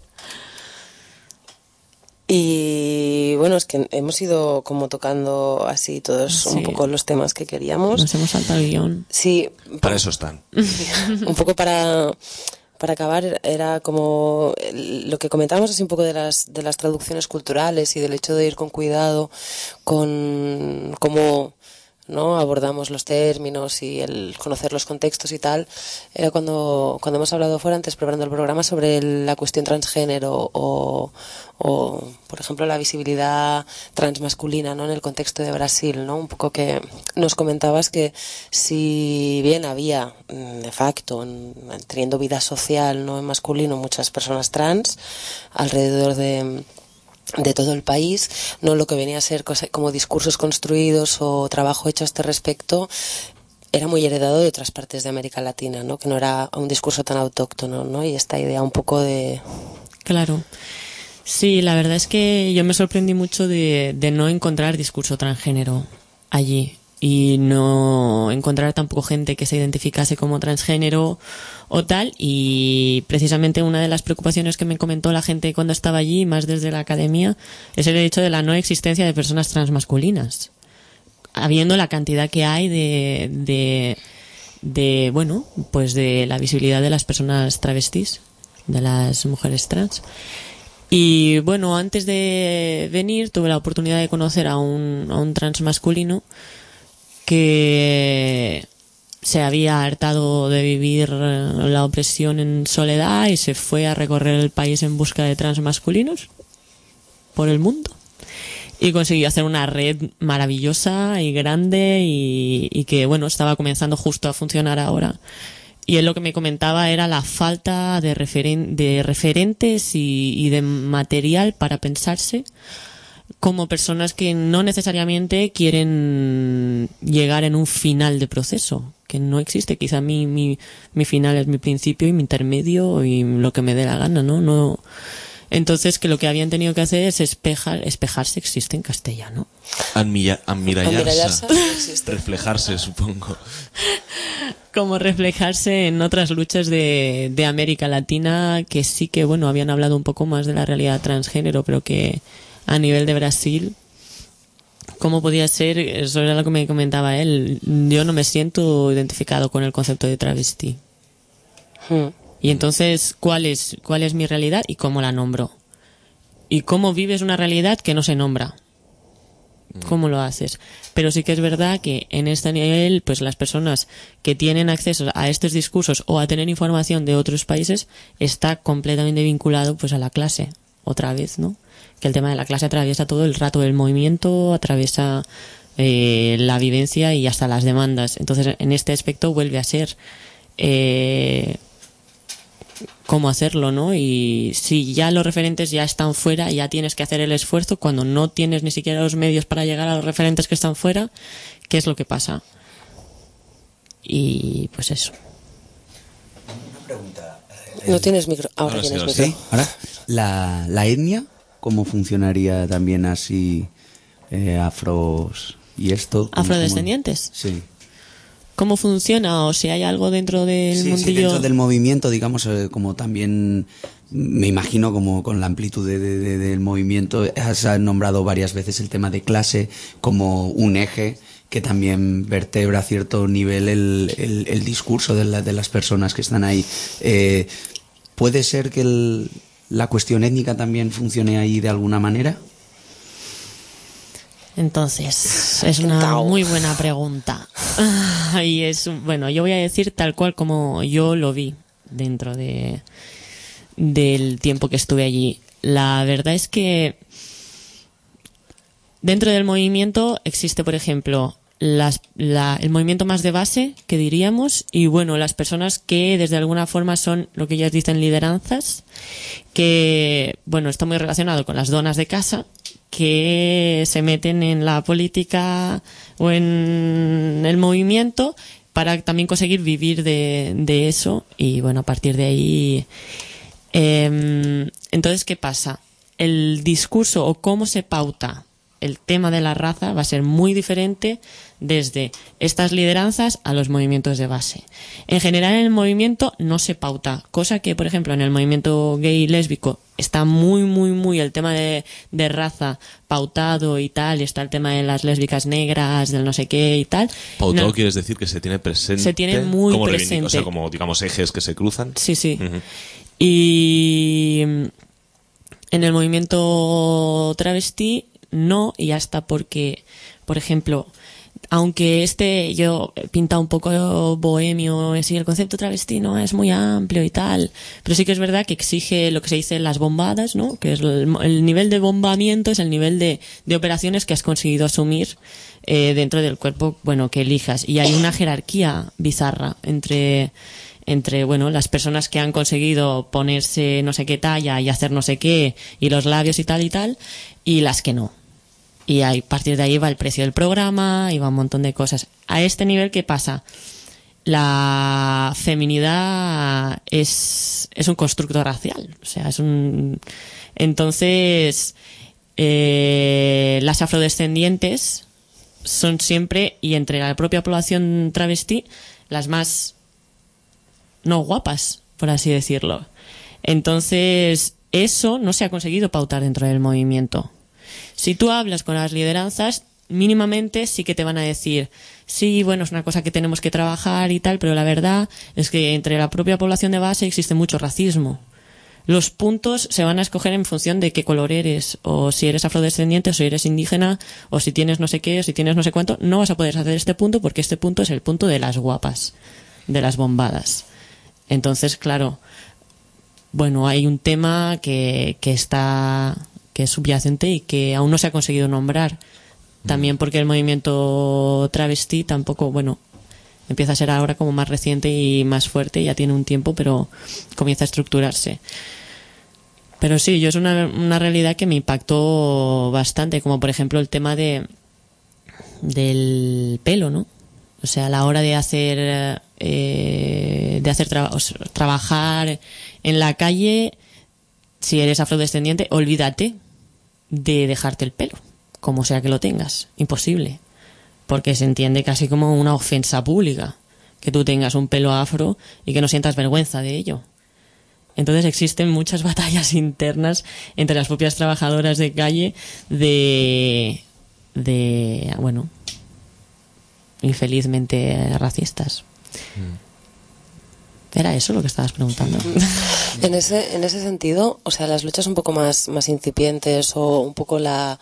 Y bueno, es que hemos ido como tocando así todos un poco los temas que queríamos. Nos hemos saltado el guión. Sí. Para eso están. Un poco para acabar, era como lo que comentábamos así un poco de las traducciones culturales y del hecho de ir con cuidado con cómo, ¿no?, abordamos los términos y el conocer los contextos y tal. Era cuando hemos hablado fuera, antes preparando el programa, sobre la cuestión transgénero o por ejemplo la visibilidad transmasculina, ¿no?, en el contexto de Brasil, ¿no? Un poco que nos comentabas que si bien había de facto teniendo vida social, ¿no?, en masculino muchas personas trans alrededor de todo el país, no, lo que venía a ser como discursos construidos o trabajo hecho a este respecto era muy heredado de otras partes de América Latina, ¿no?, que no era un discurso tan autóctono, ¿no?, y esta idea un poco de... Claro. Sí, la verdad es que yo me sorprendí mucho de no encontrar discurso transgénero allí y no encontrar tampoco gente que se identificase como transgénero o tal, y precisamente una de las preocupaciones que me comentó la gente cuando estaba allí, más desde la academia, es el hecho de la no existencia de personas transmasculinas, habiendo la cantidad que hay de bueno, pues de la visibilidad de las personas travestis, de las mujeres trans. Y bueno, antes de venir tuve la oportunidad de conocer a un trans masculino que se había hartado de vivir la opresión en soledad y se fue a recorrer el país en busca de trans masculinos por el mundo. Y consiguió hacer una red maravillosa y grande y que, bueno, estaba comenzando justo a funcionar ahora. Y él lo que me comentaba era la falta de referentes y de material para pensarse como personas que no necesariamente quieren llegar en un final de proceso, que no existe. Quizá mi final es mi principio y mi intermedio y lo que me dé la gana, ¿no? Entonces, que lo que habían tenido que hacer es espejarse, existe en castellano. Amirallarse, reflejarse, supongo. Como reflejarse en otras luchas de América Latina, que sí que, bueno, habían hablado un poco más de la realidad transgénero, pero que a nivel de Brasil, ¿cómo podía ser? Eso era lo que me comentaba él. Yo no me siento identificado con el concepto de travesti. Y entonces, ¿cuál es mi realidad y cómo la nombro? ¿Y cómo vives una realidad que no se nombra? ¿Cómo lo haces? Pero sí que es verdad que en este nivel, pues las personas que tienen acceso a estos discursos o a tener información de otros países está completamente vinculado pues a la clase, otra vez, ¿no? Que el tema de la clase atraviesa todo el rato el movimiento, atraviesa la vivencia y hasta las demandas. Entonces, en este aspecto vuelve a ser cómo hacerlo, ¿no? Y si ya los referentes ya están fuera, ya tienes que hacer el esfuerzo cuando no tienes ni siquiera los medios para llegar a los referentes que están fuera, ¿qué es lo que pasa? Y pues eso. Una pregunta. No tienes micro. Ahora tienes micro. Sí, ahora. La etnia, ¿cómo funcionaría también así? Afros y esto. ¿Afrodescendientes? Sí. ¿Cómo funciona? O si hay algo dentro del mundillo... Sí, dentro del movimiento, digamos, como también me imagino como con la amplitud del movimiento, has nombrado varias veces el tema de clase como un eje que también vertebra a cierto nivel el discurso de las personas que están ahí. ¿Puede ser que la cuestión étnica también funcione ahí de alguna manera? Entonces, es una muy buena pregunta. Y es, bueno, yo voy a decir tal cual como yo lo vi dentro del tiempo que estuve allí. La verdad es que dentro del movimiento existe, por ejemplo, el movimiento más de base, que diríamos, y bueno, las personas que desde alguna forma son lo que ellas dicen lideranzas, que, bueno, está muy relacionado con las donas de casa, que se meten en la política o en el movimiento para también conseguir vivir de eso. Y bueno, a partir de ahí, entonces, ¿qué pasa? El discurso o cómo se pauta el tema de la raza va a ser muy diferente desde estas lideranzas a los movimientos de base. En general, en el movimiento no se pauta, cosa que, por ejemplo, en el movimiento gay y lésbico está muy el tema de raza pautado y tal, y está el tema de las lésbicas negras, del no sé qué y tal. Pautado no, quieres decir que se tiene presente. Se tiene muy como presente. O sea, como, digamos, ejes que se cruzan. Sí. Uh-huh. Y en el movimiento travesti no, y hasta porque, por ejemplo, aunque yo pinta un poco bohemio, sí, el concepto travesti no es muy amplio y tal, pero sí que es verdad que exige lo que se dice las bombadas, ¿no? Que es el nivel de bombamiento, es el nivel de operaciones que has conseguido asumir dentro del cuerpo, bueno, que elijas. Y hay una jerarquía bizarra entre bueno, las personas que han conseguido ponerse no sé qué talla y hacer no sé qué, y los labios y tal, y las que no. Y a partir de ahí va el precio del programa y va un montón de cosas. A este nivel, ¿qué pasa? La feminidad es un constructo racial. O sea, Entonces, las afrodescendientes son siempre, y entre la propia población travesti, las más no guapas, por así decirlo. Entonces, eso no se ha conseguido pautar dentro del movimiento. Si tú hablas con las lideranzas, mínimamente sí que te van a decir, sí, bueno, es una cosa que tenemos que trabajar y tal, pero la verdad es que entre la propia población de base existe mucho racismo. Los puntos se van a escoger en función de qué color eres, o si eres afrodescendiente, o si eres indígena, o si tienes no sé qué, o si tienes no sé cuánto. No vas a poder hacer este punto porque este punto es el punto de las guapas, de las bombadas. Entonces, claro, bueno, hay un tema que es subyacente y que aún no se ha conseguido nombrar. También porque el movimiento travesti tampoco, bueno, empieza a ser ahora como más reciente y más fuerte, ya tiene un tiempo, pero comienza a estructurarse. Pero sí, yo es una realidad que me impactó bastante, como por ejemplo el tema del pelo, ¿no? O sea, a la hora de hacer trabajar en la calle, si eres afrodescendiente, olvídate de dejarte el pelo, como sea que lo tengas. Imposible. Porque se entiende casi como una ofensa pública que tú tengas un pelo afro y que no sientas vergüenza de ello. Entonces existen muchas batallas internas entre las propias trabajadoras de calle de bueno, infelizmente racistas. ¿Era eso lo que estabas preguntando? En ese sentido, o sea, las luchas un poco más incipientes, o un poco la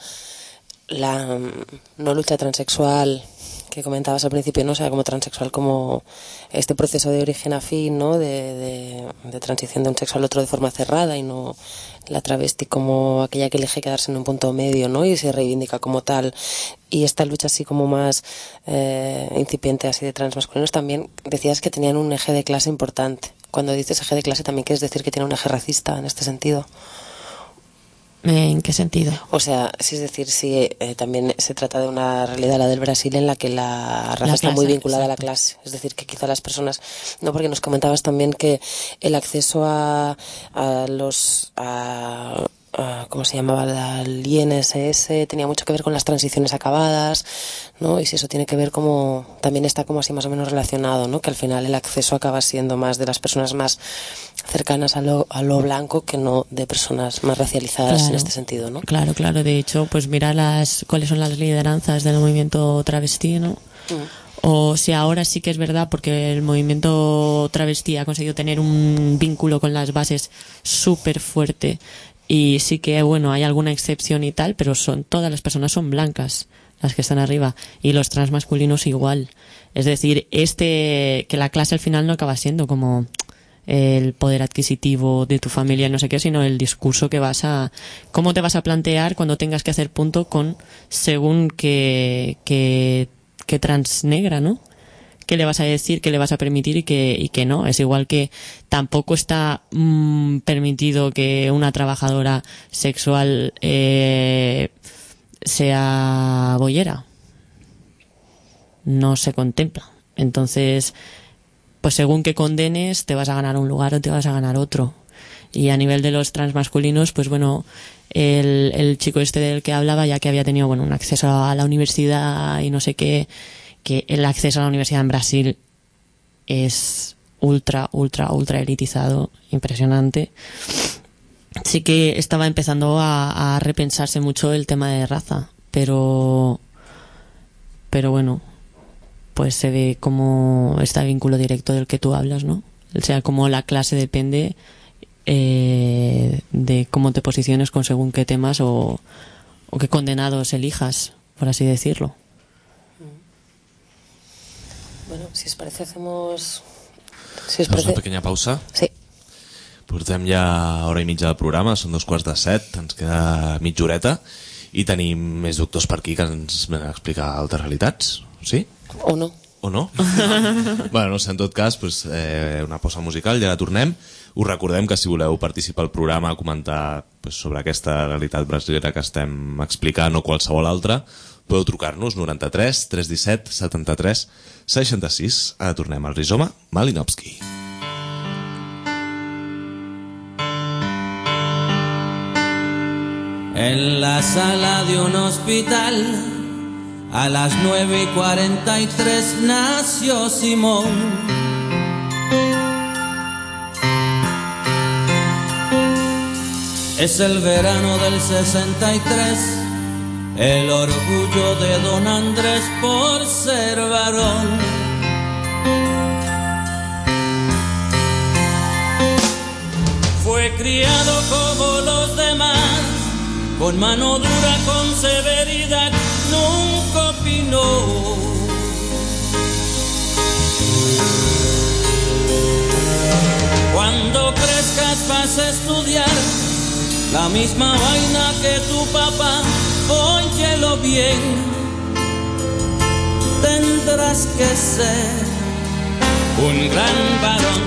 no lucha transexual que comentabas al principio, ¿no? O sea, como transexual, como este proceso de origen a fin, ¿no? De transición de un sexo al otro de forma cerrada, y no la travesti como aquella que elige quedarse en un punto medio, ¿no? Y se reivindica como tal. Y esta lucha así como más incipiente, así de transmasculinos, también decías que tenían un eje de clase importante. Cuando dices eje de clase, también quieres decir que tiene un eje racista en este sentido. ¿En qué sentido? O sea, sí, es decir, sí, también se trata de una realidad, la del Brasil, en la que la raza está muy vinculada, exacto, a la clase. Es decir, que quizá las personas... No, porque nos comentabas también que el acceso a los... ¿cómo se llamaba? El INSS tenía mucho que ver con las transiciones acabadas, ¿no? Y si eso tiene que ver, como también está como así más o menos relacionado, ¿no? Que al final el acceso acaba siendo más de las personas más cercanas a lo blanco, que no de personas más racializadas, claro, en este sentido, ¿no? Claro. De hecho, pues mira cuáles son las lideranzas del movimiento travesti, ¿no? O sea, ahora sí que es verdad, porque el movimiento travesti ha conseguido tener un vínculo con las bases súper fuerte. Y sí que, bueno, hay alguna excepción y tal, pero todas las personas son blancas, las que están arriba, y los transmasculinos igual. Es decir, que la clase al final no acaba siendo como el poder adquisitivo de tu familia, no sé qué, sino el discurso cómo te vas a plantear cuando tengas que hacer punto con según que transnegra, ¿no? ¿Qué le vas a decir, qué le vas a permitir y que no? Es igual que tampoco está permitido que una trabajadora sexual sea boyera. No se contempla. Entonces, pues según que condenes, te vas a ganar un lugar o te vas a ganar otro. Y a nivel de los transmasculinos, pues bueno, el chico este del que hablaba, ya que había tenido, bueno, un acceso a la universidad y no sé qué, que el acceso a la universidad en Brasil es ultra elitizado, impresionante. Sí que estaba empezando a repensarse mucho el tema de raza, pero bueno, pues se ve como este vínculo directo del que tú hablas, ¿no? O sea, como la clase depende de cómo te posiciones con según qué temas o qué condenados elijas, por así decirlo. Bueno, si os parece, hacemos una pequeña pausa? Sí. Portem ja hora i mitja de programa, són 7:15, ens queda mitja horeta, i tenim més doctors per aquí que ens venen a explicar altres realitats, sí? O no. Bueno, no sé, en tot cas, pues, una pausa musical, ja la tornem. Us recordem que si voleu participar al programa, comentar pues, sobre aquesta realitat brasilera que estem explicant o qualsevol altra, podeu trucar-nos 93 317 73 66. Ara tornem al Rizoma Malinowski. En la sala de un hospital a las 9:43 nació Simón. Es el verano del 63, el orgullo de don Andrés por ser varón. Fue criado como los demás, con mano dura, con severidad, nunca opinó. Cuando crezcas vas a estudiar la misma vaina que tu papá, óyelo bien, tendrás que ser un gran varón.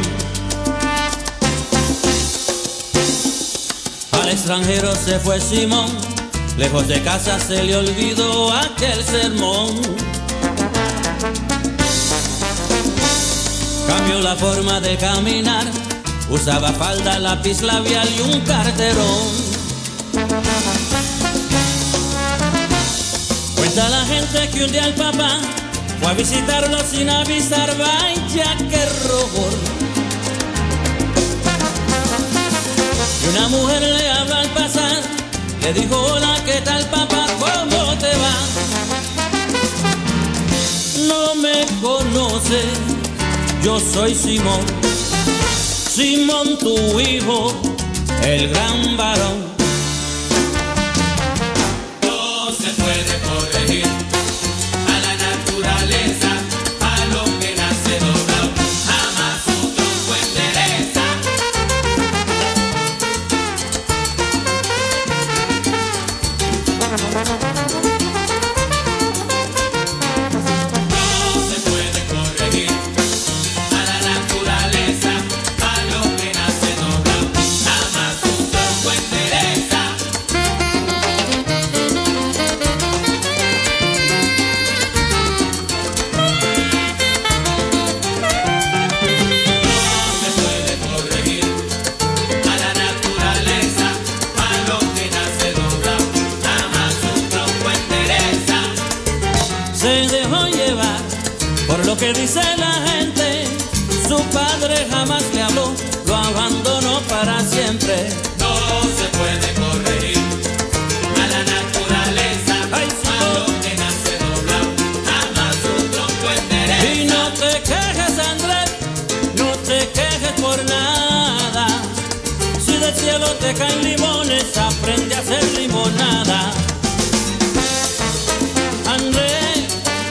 Al extranjero se fue Simón, lejos de casa se le olvidó aquel sermón. Cambió la forma de caminar, usaba falda, lápiz labial y un carterón. Cuenta la gente que un día el papá fue a visitarlo sin avisar, vaya que rogor. una mujer le habló al pasar, le dijo hola, ¿qué tal papá? ¿Cómo te va? No me conoce, yo soy Simón, Simón tu hijo, el gran varón. No se puede corregir a la naturaleza, a lo que nace doblado, jamás un tronco endereza. No se puede corregir a la naturaleza, a lo que nace doblado, jamás un tronco endereza. No se puede corregir a la naturaleza, a lo que nace doblado, jamás un tronco endereza. Se dejó llevar por lo que dice la gente, su padre jamás le habló, lo abandonó para siempre. No se puede corregir a la naturaleza, Ay, a lo que nace doblado, jamás un tronco endereza. Y no te quejes, Andrés, no te quejes por nada. Si del cielo te caen limones, aprende a hacer limonada. Andrés,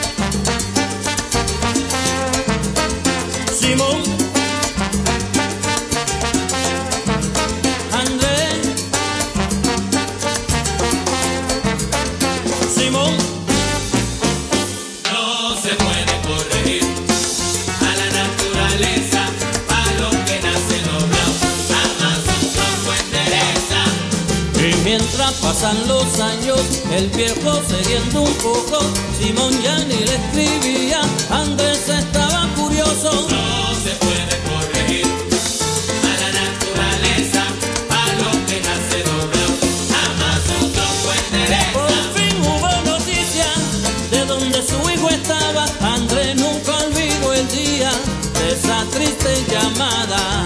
Simón, Andrés, Simón. No se puede corregir a la naturaleza, a lo que nace doblado, jamás un tronco endereza. Y mientras pasan los años, el viejo cediendo un poco, Simón ya ni le escribía, Andrés estaba curioso. No se puede corregir a la naturaleza, a lo que nace doblado, jamás un tronco endereza. Por fin hubo noticia de donde su hijo estaba, Andrés nunca olvidó el día de esa triste llamada.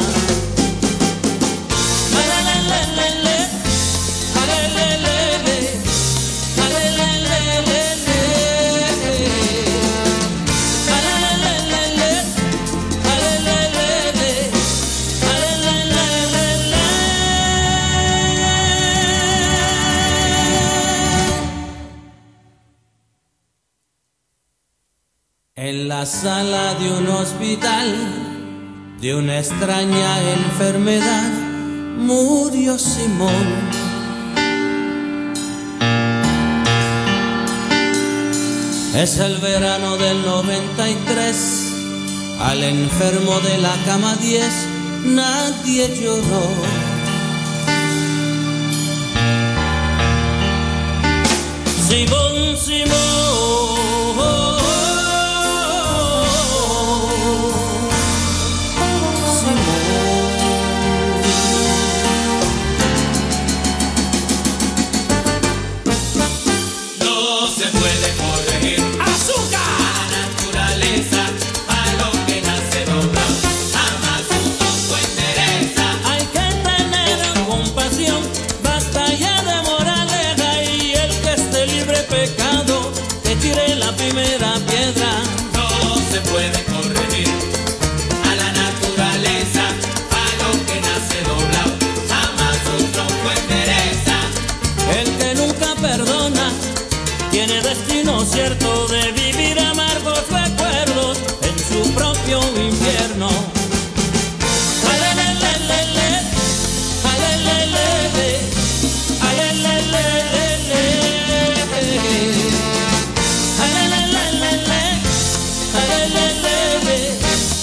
Alelelelele, alelelele, alelelelele, alelelelele, alelelelele, alelelelele. En la sala de un hospital, de una extraña enfermedad, murió Simón. Es el verano del 93, al enfermo de la cama 10 nadie lloró. Simón, No se puede corregir a la naturaleza, a lo que nace doblado, jamás un tronco endereza. hay que tener compasión, basta ya de moraleja, y el que esté libre de pecado, que tire la primera piedra. No se puede corregir a la naturaleza, a lo que nace doblado, jamás un tronco endereza. El que nunca perdona tiene destino cierto de vivir amargos recuerdos en su propio infierno. Alelelelele, alelelele, alelelelele, alelelelele, alelelele.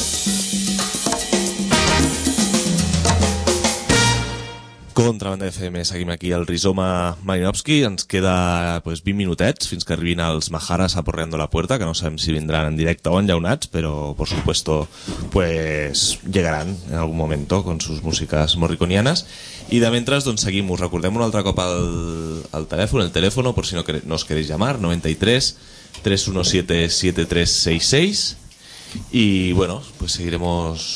Contrabanda FM, seguim aquí al Rizoma Marinovsky, ens queda pues, 20 minutets fins que arribin els Majaras aporreando la puerta, que no sabem si vindran en directe o enllaunats, pero por supuesto pues llegarán en algún momento con sus músicas morriconianas. Y de mientras, doncs seguim, us recordem un altre cop el teléfono, por si no nos queréis llamar, 93 317 7366, y bueno, pues seguiremos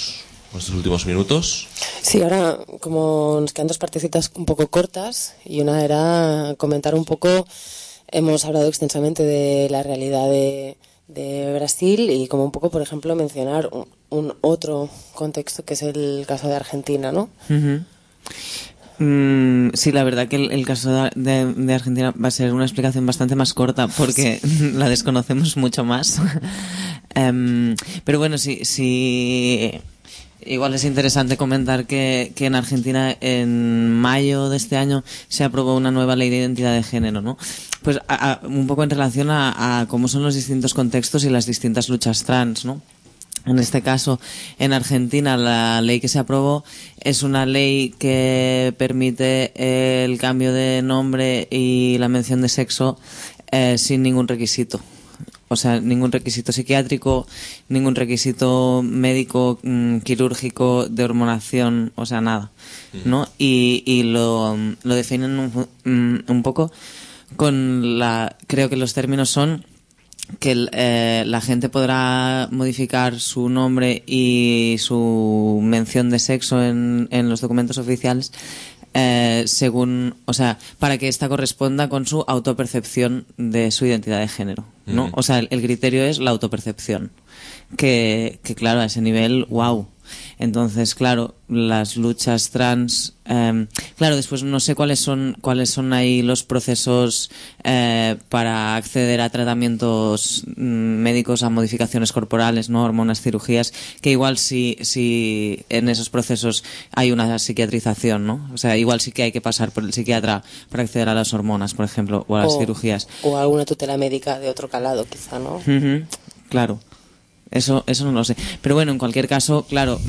nuestros últimos minutos. Sí, ahora como nos quedan dos partecitas un poco cortas y una era comentar un poco, hemos hablado extensamente de la realidad de Brasil y como un poco, por ejemplo, mencionar un otro contexto que es el caso de Argentina, ¿no? Uh-huh. Sí, la verdad que el caso de Argentina va a ser una explicación bastante más corta porque la desconocemos mucho más. Pero bueno, sí, igual es interesante comentar que en Argentina en mayo de este año se aprobó una nueva ley de identidad de género, ¿no? Pues un poco en relación a cómo son los distintos contextos y las distintas luchas trans, ¿no? En este caso, en Argentina, la ley que se aprobó es una ley que permite el cambio de nombre y la mención de sexo sin ningún requisito. O sea, ningún requisito psiquiátrico, ningún requisito médico, quirúrgico, de hormonación, o sea, nada, ¿no? Y lo definen un poco con creo que los términos son que la gente podrá modificar su nombre y su mención de sexo en los documentos oficiales según, o sea, para que esta corresponda con su autopercepción de su identidad de género, ¿no? O sea, el criterio es la autopercepción, que claro, a ese nivel, wow. Entonces, claro, las luchas trans, claro, después no sé cuáles son ahí los procesos para acceder a tratamientos médicos, a modificaciones corporales, no hormonas, cirugías, que igual si en esos procesos hay una psiquiatrización, ¿no? O sea, igual sí que hay que pasar por el psiquiatra para acceder a las hormonas, por ejemplo, o a las cirugías. O alguna tutela médica de otro calado, quizá, ¿no? Uh-huh, claro. Eso no lo sé. Pero bueno, en cualquier caso, claro,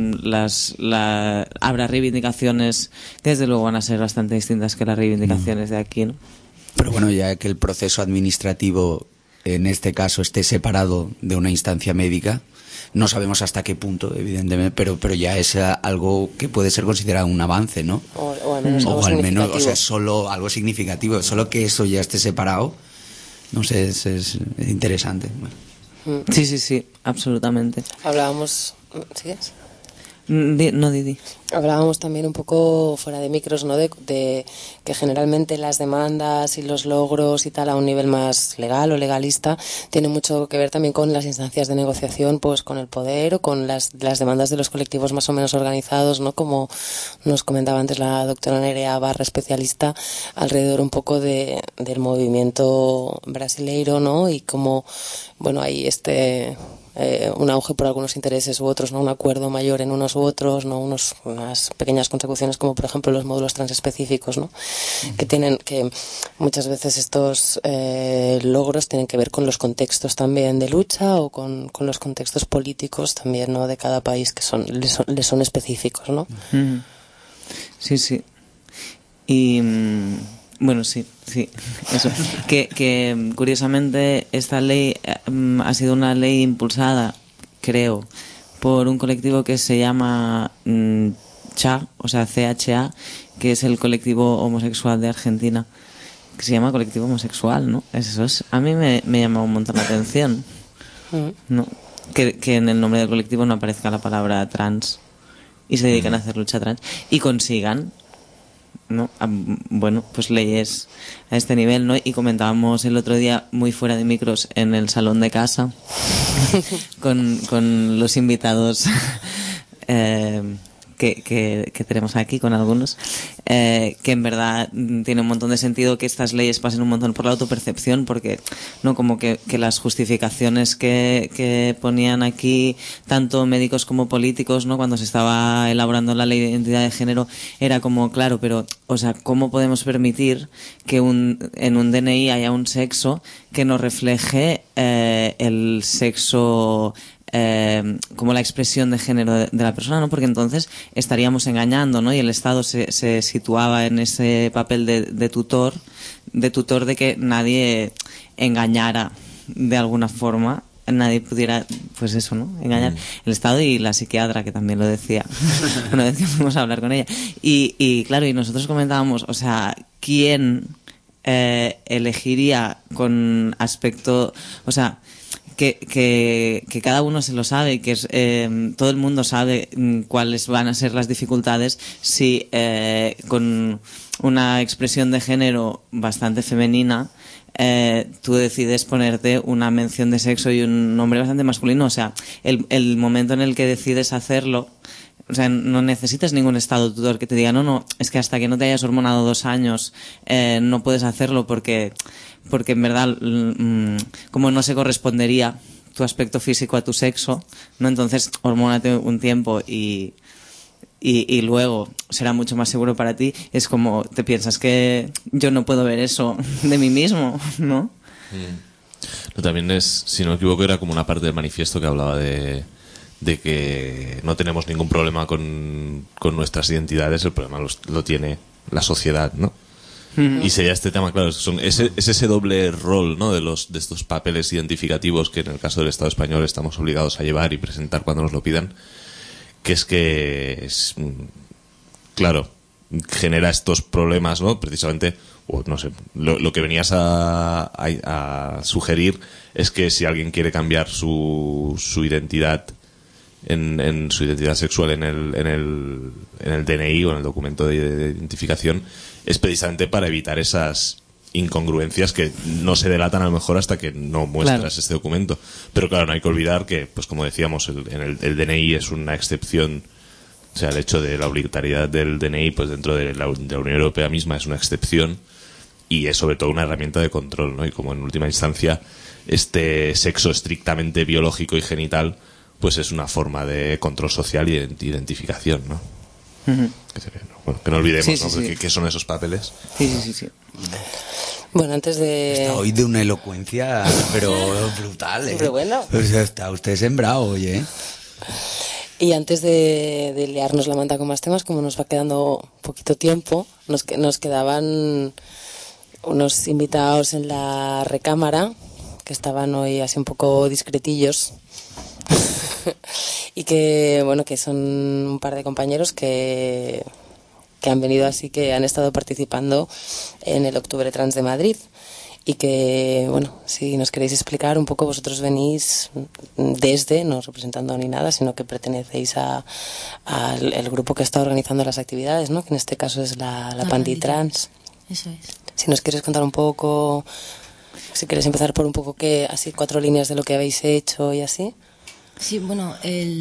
habrá reivindicaciones que desde luego van a ser bastante distintas que las reivindicaciones de aquí, ¿no? Pero bueno, ya que el proceso administrativo en este caso esté separado de una instancia médica, no sabemos hasta qué punto, evidentemente, pero ya es algo que puede ser considerado un avance, ¿no? O al menos algo o sea, solo algo significativo, solo que eso ya esté separado, no sé, es interesante. Bueno. Sí, absolutamente. Hablábamos... ¿Sigues? Didi. Hablábamos también un poco fuera de micros, ¿no? De que generalmente las demandas y los logros y tal a un nivel más legal o legalista tienen mucho que ver también con las instancias de negociación, pues con el poder o con las demandas de los colectivos más o menos organizados, ¿no? Como nos comentaba antes la doctora Nerea Barra, especialista, alrededor un poco del movimiento brasileiro, ¿no? Y como, bueno, hay un auge por algunos intereses u otros, no un acuerdo mayor en unos u otros, no unas pequeñas consecuciones como por ejemplo los módulos transespecíficos, ¿no? Que muchas veces estos logros tienen que ver con los contextos también de lucha o con los contextos políticos también, ¿no? De cada país que les son específicos, ¿no? Sí. Y bueno, sí, eso. Que curiosamente esta ley ha sido una ley impulsada, creo, por un colectivo que se llama CHA, o sea, CHA, que es el colectivo homosexual de Argentina, que se llama colectivo homosexual, ¿no? A mí me llama un montón la atención, ¿no? Que en el nombre del colectivo no aparezca la palabra trans y se dedican a hacer lucha trans y consigan, ¿no? Bueno, pues leyes a este nivel, ¿no? Y comentábamos el otro día, muy fuera de micros, en el salón de casa con los invitados que tenemos aquí, con algunos, que en verdad tiene un montón de sentido que estas leyes pasen un montón por la autopercepción, porque no como que las justificaciones que ponían aquí tanto médicos como políticos, ¿no? Cuando se estaba elaborando la ley de identidad de género, era como, claro, pero, o sea, ¿cómo podemos permitir que en un DNI haya un sexo que no refleje el sexo como la expresión de género de la persona, ¿no? Porque entonces estaríamos engañando, ¿no? Y el Estado se situaba en ese papel de tutor de que nadie engañara de alguna forma, nadie pudiera, pues eso, ¿no? Engañar. El Estado y la psiquiatra, que también lo decía una vez que fuimos a hablar con ella. Y claro, y nosotros comentábamos, o sea, ¿quién elegiría con aspecto, o sea, que cada uno se lo sabe, que todo el mundo sabe cuáles van a ser las dificultades si con una expresión de género bastante femenina tú decides ponerte una mención de sexo y un nombre bastante masculino. O sea, el momento en el que decides hacerlo, o sea, no necesitas ningún estado tutor que te diga no, es que hasta que no te hayas hormonado 2 años no puedes hacerlo porque en verdad como no se correspondería tu aspecto físico a tu sexo, ¿no? Entonces hormónate un tiempo y luego será mucho más seguro para ti. Es como, te piensas que yo no puedo ver eso de mí mismo, ¿no? No, también es, si no me equivoco, era como una parte del manifiesto que hablaba de que no tenemos ningún problema con nuestras identidades, el problema lo tiene la sociedad, ¿no? Y sería este tema, claro, es ese doble rol, ¿no? de estos papeles identificativos que en el caso del Estado español estamos obligados a llevar y presentar cuando nos lo pidan, que es claro, genera estos problemas, ¿no? Precisamente, o no sé, lo que venías a sugerir es que si alguien quiere cambiar su identidad en su identidad sexual en el DNI o en el documento de identificación, es precisamente para evitar esas incongruencias que no se delatan a lo mejor hasta que no muestras este documento. Pero claro, no hay que olvidar que, pues como decíamos, el DNI es una excepción. O sea, el hecho de la obligatoriedad del DNI pues dentro de la Unión Europea misma es una excepción y es sobre todo una herramienta de control, ¿no? Y como en última instancia este sexo estrictamente biológico y genital pues es una forma de control social y de identificación, ¿no? Que no olvidemos, ¿no? Sí. ¿Qué son esos papeles? Sí. Bueno, antes de... Está hoy de una elocuencia, pero brutal, ¿eh? Pero bueno. O sea, está usted sembrado hoy, ¿eh? Y antes de liarnos la manta con más temas, como nos va quedando poquito tiempo, nos quedaban unos invitados en la recámara, que estaban hoy así un poco discretillos, y que, bueno, que son un par de compañeros que han venido así, que han estado participando en el Octubre Trans de Madrid. Y que, bueno, si nos queréis explicar un poco, vosotros venís desde, no representando ni nada, sino que pertenecéis al grupo que está organizando las actividades, ¿no? Que en este caso es la Panditrans. Eso es. Si nos quieres contar un poco, si quieres empezar por un poco, así 4 líneas de lo que habéis hecho y así. Sí, bueno,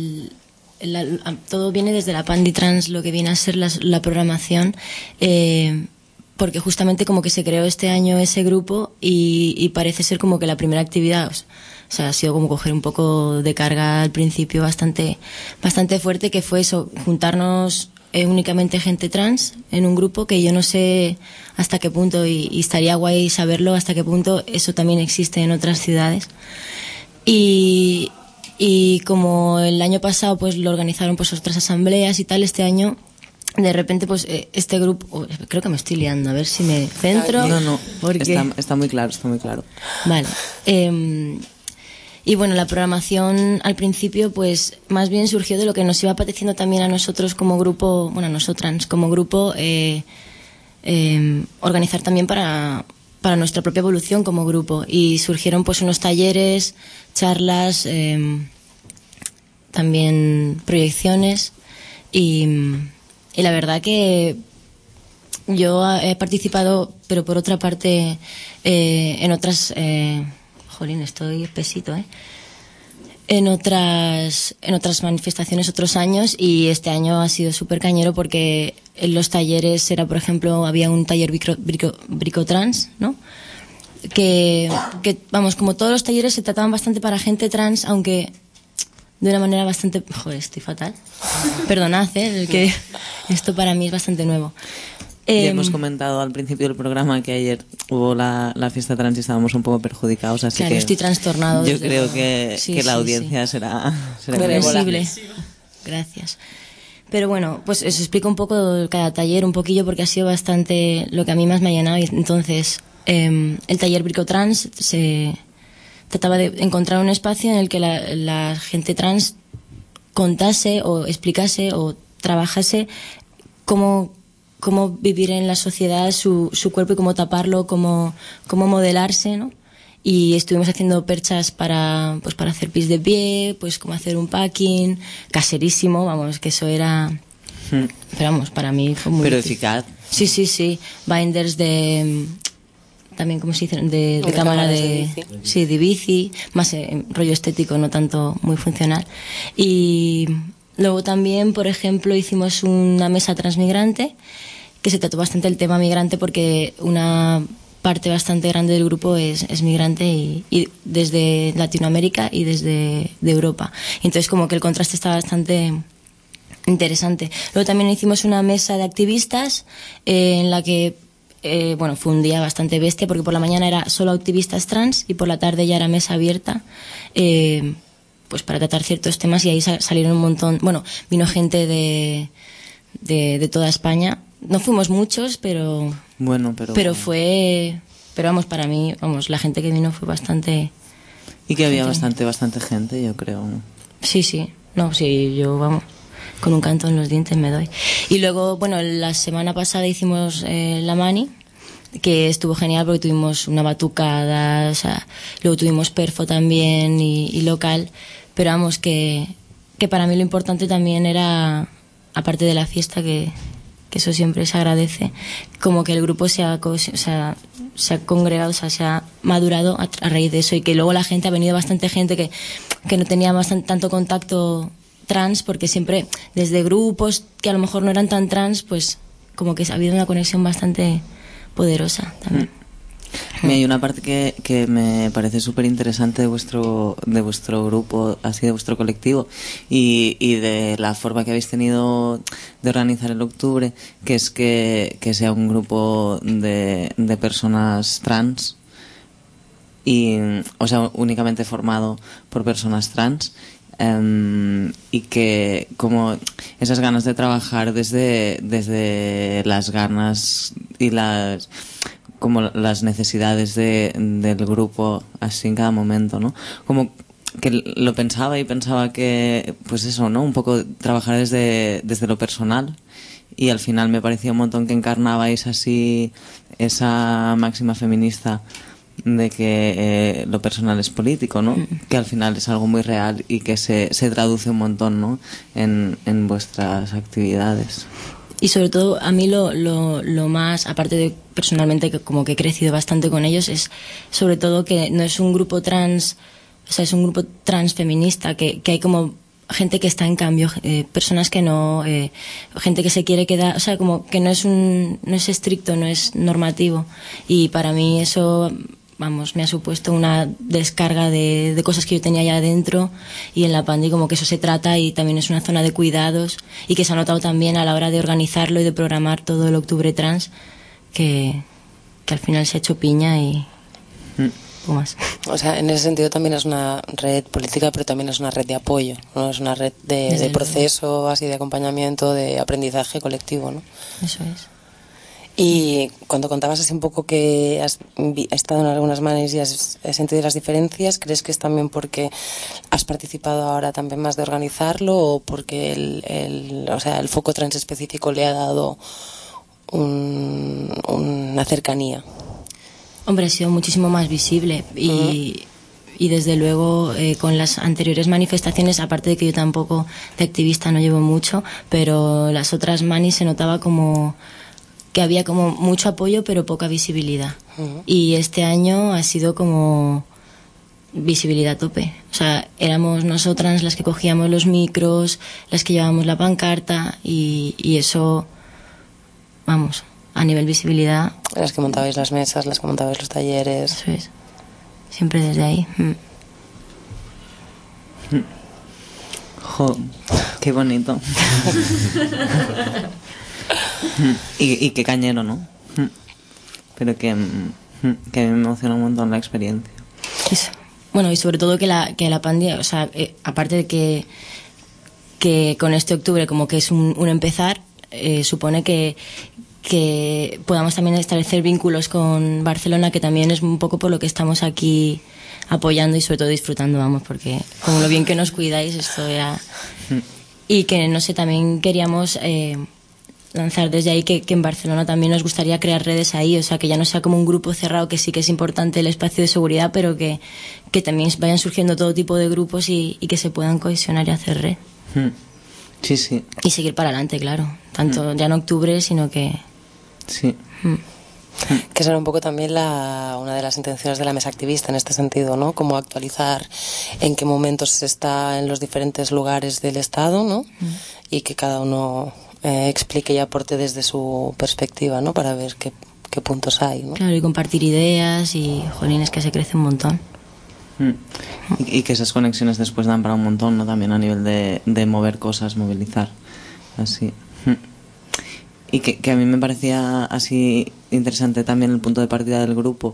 todo viene desde la Panditrans, lo que viene a ser la programación, porque justamente como que se creó este año ese grupo y parece ser como que la primera actividad, o sea, ha sido como coger un poco de carga al principio bastante fuerte, que fue eso, juntarnos únicamente gente trans en un grupo, que yo no sé hasta qué punto, y estaría guay saberlo hasta qué punto eso también existe en otras ciudades. Y como el año pasado pues lo organizaron pues otras asambleas y tal, este año de repente pues este grupo, creo que me estoy liando, a ver si me centro. No, porque... está muy claro. Vale. Y bueno, la programación al principio pues más bien surgió de lo que nos iba apeteciendo también a nosotros como grupo, bueno, a nosotras como grupo, organizar también para nuestra propia evolución como grupo, y surgieron pues unos talleres, charlas, también proyecciones, y la verdad que yo he participado, pero por otra parte en otras jolín, estoy espesito, en otras manifestaciones otros años, y este año ha sido súper cañero porque en los talleres era, por ejemplo, había un taller bricotrans, ¿no? Que vamos, como todos los talleres se trataban bastante para gente trans, aunque de una manera bastante... Joder, estoy fatal. Perdonad, que esto para mí es bastante nuevo. Ya hemos comentado al principio del programa que ayer hubo la fiesta trans y estábamos un poco perjudicados, así claro, que estoy trastornado. Yo creo que la audiencia será sensible. Gracias. Pero bueno, pues os explico un poco cada taller, un poquillo, porque ha sido bastante lo que a mí más me ha llenado. Y entonces, el taller Bricotrans se trataba de encontrar un espacio en el que la gente trans contase o explicase o trabajase cómo vivir en la sociedad su cuerpo y cómo taparlo, cómo modelarse, ¿no? y estuvimos haciendo perchas para hacer pis de pie, pues como hacer un packing, caserísimo, vamos, que eso era... Pero vamos, para mí fue muy... Pero eficaz. Sí. Binders de... También, ¿cómo se dice? De cámara de bici. Sí, de bici, más rollo estético, no tanto muy funcional. Y luego también, por ejemplo, hicimos una mesa transmigrante, que se trató bastante el tema migrante porque una parte bastante grande del grupo es migrante y desde Latinoamérica y desde de Europa. Entonces como que el contraste está bastante interesante. Luego también hicimos una mesa de activistas en la que fue un día bastante bestia porque por la mañana era solo activistas trans y por la tarde ya era mesa abierta pues para tratar ciertos temas y ahí salieron un montón, vino gente de toda España. No fuimos muchos, pero vamos, para mí, vamos, la gente que vino fue bastante... Y que había bastante gente, yo creo. Sí, yo, vamos, con un canto en los dientes me doy. Y luego, la semana pasada hicimos la Mani, que estuvo genial porque tuvimos una batucada, o sea, luego tuvimos perfo también y local, pero vamos, que para mí lo importante también era, aparte de la fiesta, que eso siempre se agradece, como que el grupo se ha congregado, o sea, se ha madurado a raíz de eso y que luego la gente, ha venido bastante gente que no tenía tanto contacto trans, porque siempre desde grupos que a lo mejor no eran tan trans, pues como que ha habido una conexión bastante poderosa también. Hay una parte que me parece súper interesante de vuestro grupo, así de vuestro colectivo y de la forma que habéis tenido de organizar el octubre, que es que sea un grupo de personas trans y, o sea, únicamente formado por personas trans, y que como esas ganas de trabajar desde las ganas y como las necesidades del grupo así en cada momento, ¿no? Como que lo pensaba que, pues eso, ¿no? Un poco trabajar desde lo personal y al final me parecía un montón que encarnabais así esa máxima feminista de que lo personal es político, ¿no? Que al final es algo muy real y que se traduce un montón, ¿no? En vuestras actividades. Y sobre todo a mí lo más, aparte de personalmente que como que he crecido bastante con ellos, es sobre todo que no es un grupo trans, o sea, es un grupo transfeminista, que hay como gente que está en cambio, personas que no, gente que se quiere quedar, o sea, como que no es estricto, no es normativo. Y para mí eso, vamos, me ha supuesto una descarga de cosas que yo tenía ya adentro y en la Pandi como que eso se trata y también es una zona de cuidados y que se ha notado también a la hora de organizarlo y de programar todo el Octubre Trans que al final se ha hecho piña y poco más. O sea, en ese sentido también es una red política, pero también es una red de apoyo, ¿no? Es una red de proceso, así de acompañamiento, de aprendizaje colectivo, ¿no? Eso es. Y cuando contabas así un poco que has estado en algunas manis y has sentido las diferencias, ¿crees que es también porque has participado ahora también más de organizarlo o porque el foco trans específico le ha dado una cercanía? Hombre, ha sido muchísimo más visible y desde luego con las anteriores manifestaciones, aparte de que yo tampoco de activista no llevo mucho, pero las otras manis se notaba como que había como mucho apoyo pero poca visibilidad. Y este año ha sido como visibilidad a tope. O sea, éramos nosotras las que cogíamos los micros, las que llevábamos la pancarta y eso, vamos, a nivel visibilidad. Las que montabais las mesas, las que montabais los talleres. Eso es. Siempre desde ahí. Jo, qué bonito. y qué cañero, ¿no? Pero que a mí me emociona un montón la experiencia. Eso. Bueno, y sobre todo que la pandemia, o sea, aparte de que con este octubre como que es un empezar, supone que podamos también establecer vínculos con Barcelona, que también es un poco por lo que estamos aquí apoyando y sobre todo disfrutando, vamos, porque con lo bien que nos cuidáis, esto ya... Y que, no sé, también queríamos lanzar desde ahí que en Barcelona también nos gustaría crear redes ahí, o sea, que ya no sea como un grupo cerrado, que sí que es importante el espacio de seguridad, pero que también vayan surgiendo todo tipo de grupos y que se puedan cohesionar y hacer red. Sí, sí. Y seguir para adelante, claro. Tanto ya en octubre, sino que... Sí. Que será un poco también una de las intenciones de la mesa activista en este sentido, ¿no? Como actualizar en qué momentos se está en los diferentes lugares del Estado, ¿no? Y que cada uno explique y aporte desde su perspectiva, ¿no? Para ver qué puntos hay, ¿no? Claro, y compartir ideas y, jolines, que se crece un montón. Y que esas conexiones después dan para un montón, ¿no? También a nivel de mover cosas, movilizar. Así. Y que a mí me parecía así interesante también el punto de partida del grupo.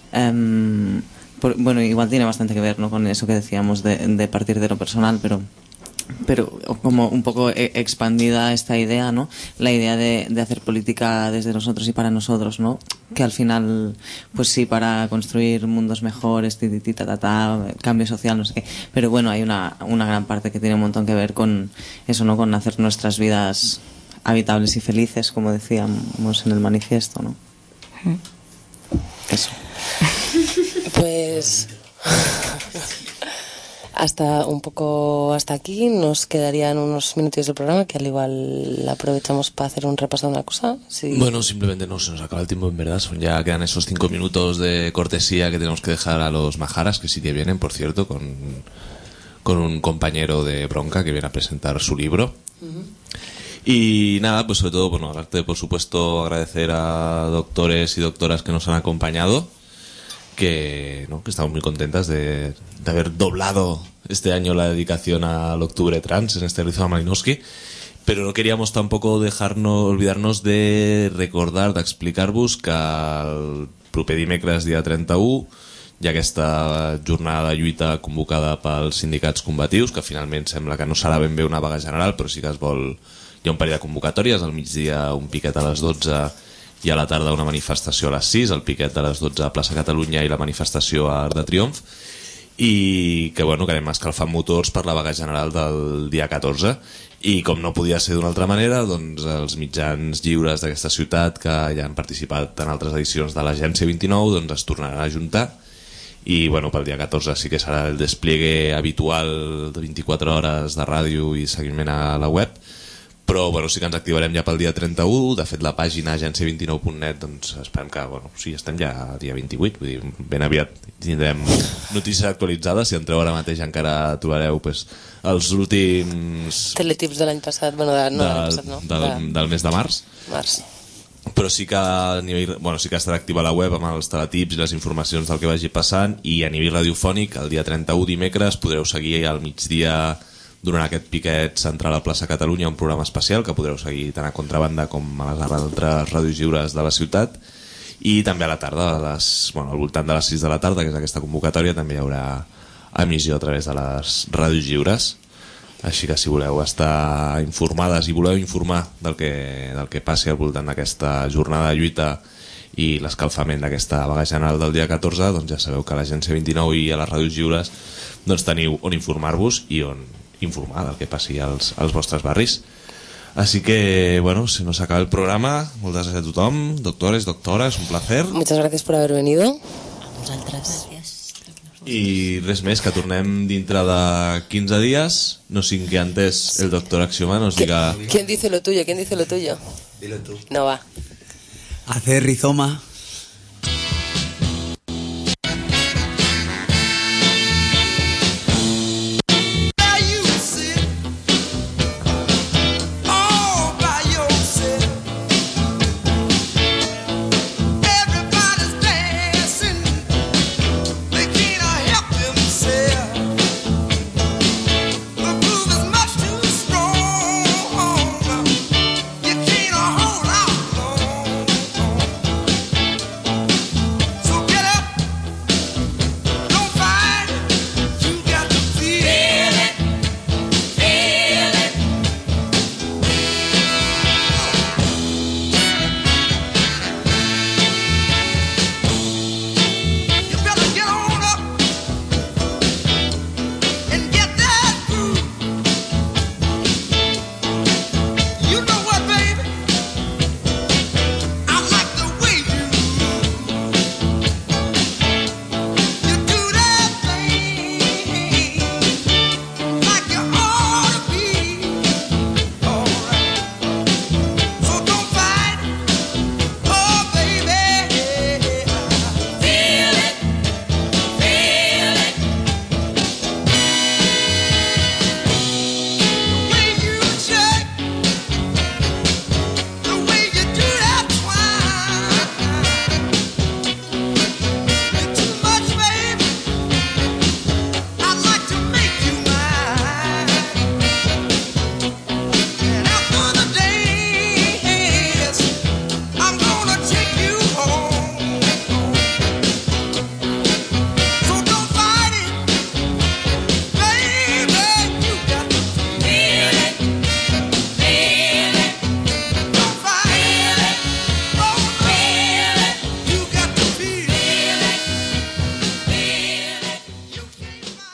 Bueno, igual tiene bastante que ver, ¿no? Con eso que decíamos de partir de lo personal, pero como un poco expandida esta idea, ¿no? La idea de hacer política desde nosotros y para nosotros, ¿no? Que al final, pues sí, para construir mundos mejores, cambio social, no sé qué. Pero bueno, hay una gran parte que tiene un montón que ver con eso, ¿no? Con hacer nuestras vidas habitables y felices, como decíamos en el manifiesto, ¿no? Eso. Pues hasta aquí nos quedarían unos minutos del programa que al igual aprovechamos para hacer un repaso de una cosa. Sí. Bueno, simplemente no se nos acaba el tiempo, en verdad. Ya quedan esos 5 minutos de cortesía que tenemos que dejar a los majaras, que sí que vienen, por cierto, con un compañero de Bronca que viene a presentar su libro. Y nada, pues sobre todo, bueno, aparte, por supuesto, agradecer a doctores y doctoras que nos han acompañado, que estamos muy contentas de haber doblado este año la dedicación al Octubre Trans en este Rizoma Malinowski, pero no queríamos tampoco olvidarnos de recordar, d'explicar-vos que el proper dimecres, dia 31, hi ha aquesta jornada de lluita convocada pels sindicats combatius, que finalment sembla que no serà ben bé una vaga general, però sí que hi ha un parell de convocatòries, al migdia un piquet a les 12 i a la tarda una manifestació a les 6, el piquet a les 12 a Plaça Catalunya i la manifestació a Arc de Triomf, i que anem escalfant motors per la vaga general del dia 14, i com no podia ser d'una altra manera, doncs els mitjans lliures d'aquesta ciutat que ja han participat en altres edicions de l'Agència 29 doncs es tornaran a ajuntar, i pel dia 14 sí que serà el despliegue habitual de 24 hores de ràdio i seguiment a la web, però sí que ens activarem ja pel dia 31. De fet, la pàgina agència29.net, doncs esperem que, sí, estem ja dia 28, vull dir, ben aviat tindrem notícies actualitzades. Si entreu ara mateix encara trobareu els últims teletips de l'any passat, del mes de març. Però sí que sí que estarà activa la web amb els teletips i les informacions del que vagi passant, i a nivell radiofònic el dia 31 dimecres podreu seguir al migdia durant aquest piquet central a Plaça Catalunya un programa especial que podreu seguir tant a Contrabanda com a les altres ràdios lliures de la ciutat, i també a la tarda al voltant de les 6 de la tarda, que és aquesta convocatòria, també hi haurà emissió a través de les ràdios lliures. Així que si voleu estar informades i voleu informar del que passi al voltant d'aquesta jornada de lluita i l'escalfament d'aquesta vaga general del dia 14, doncs ja sabeu que a l'Agència 29 i a les ràdios lliures doncs teniu on informar-vos i on informar del que passi als vostres barris. Así que, se nos acaba el programa. Moltes gràcies a tothom, doctores, doctoras, un placer. Muchas gracias por haber venido. A vosaltres. I res més, que tornem dintre de 15 dies. No sin que antes el doctor Axioma nos diga... ¿Quién dice lo tuyo? ¿Quién dice lo tuyo? Dilo tú. No va. Hacer rizoma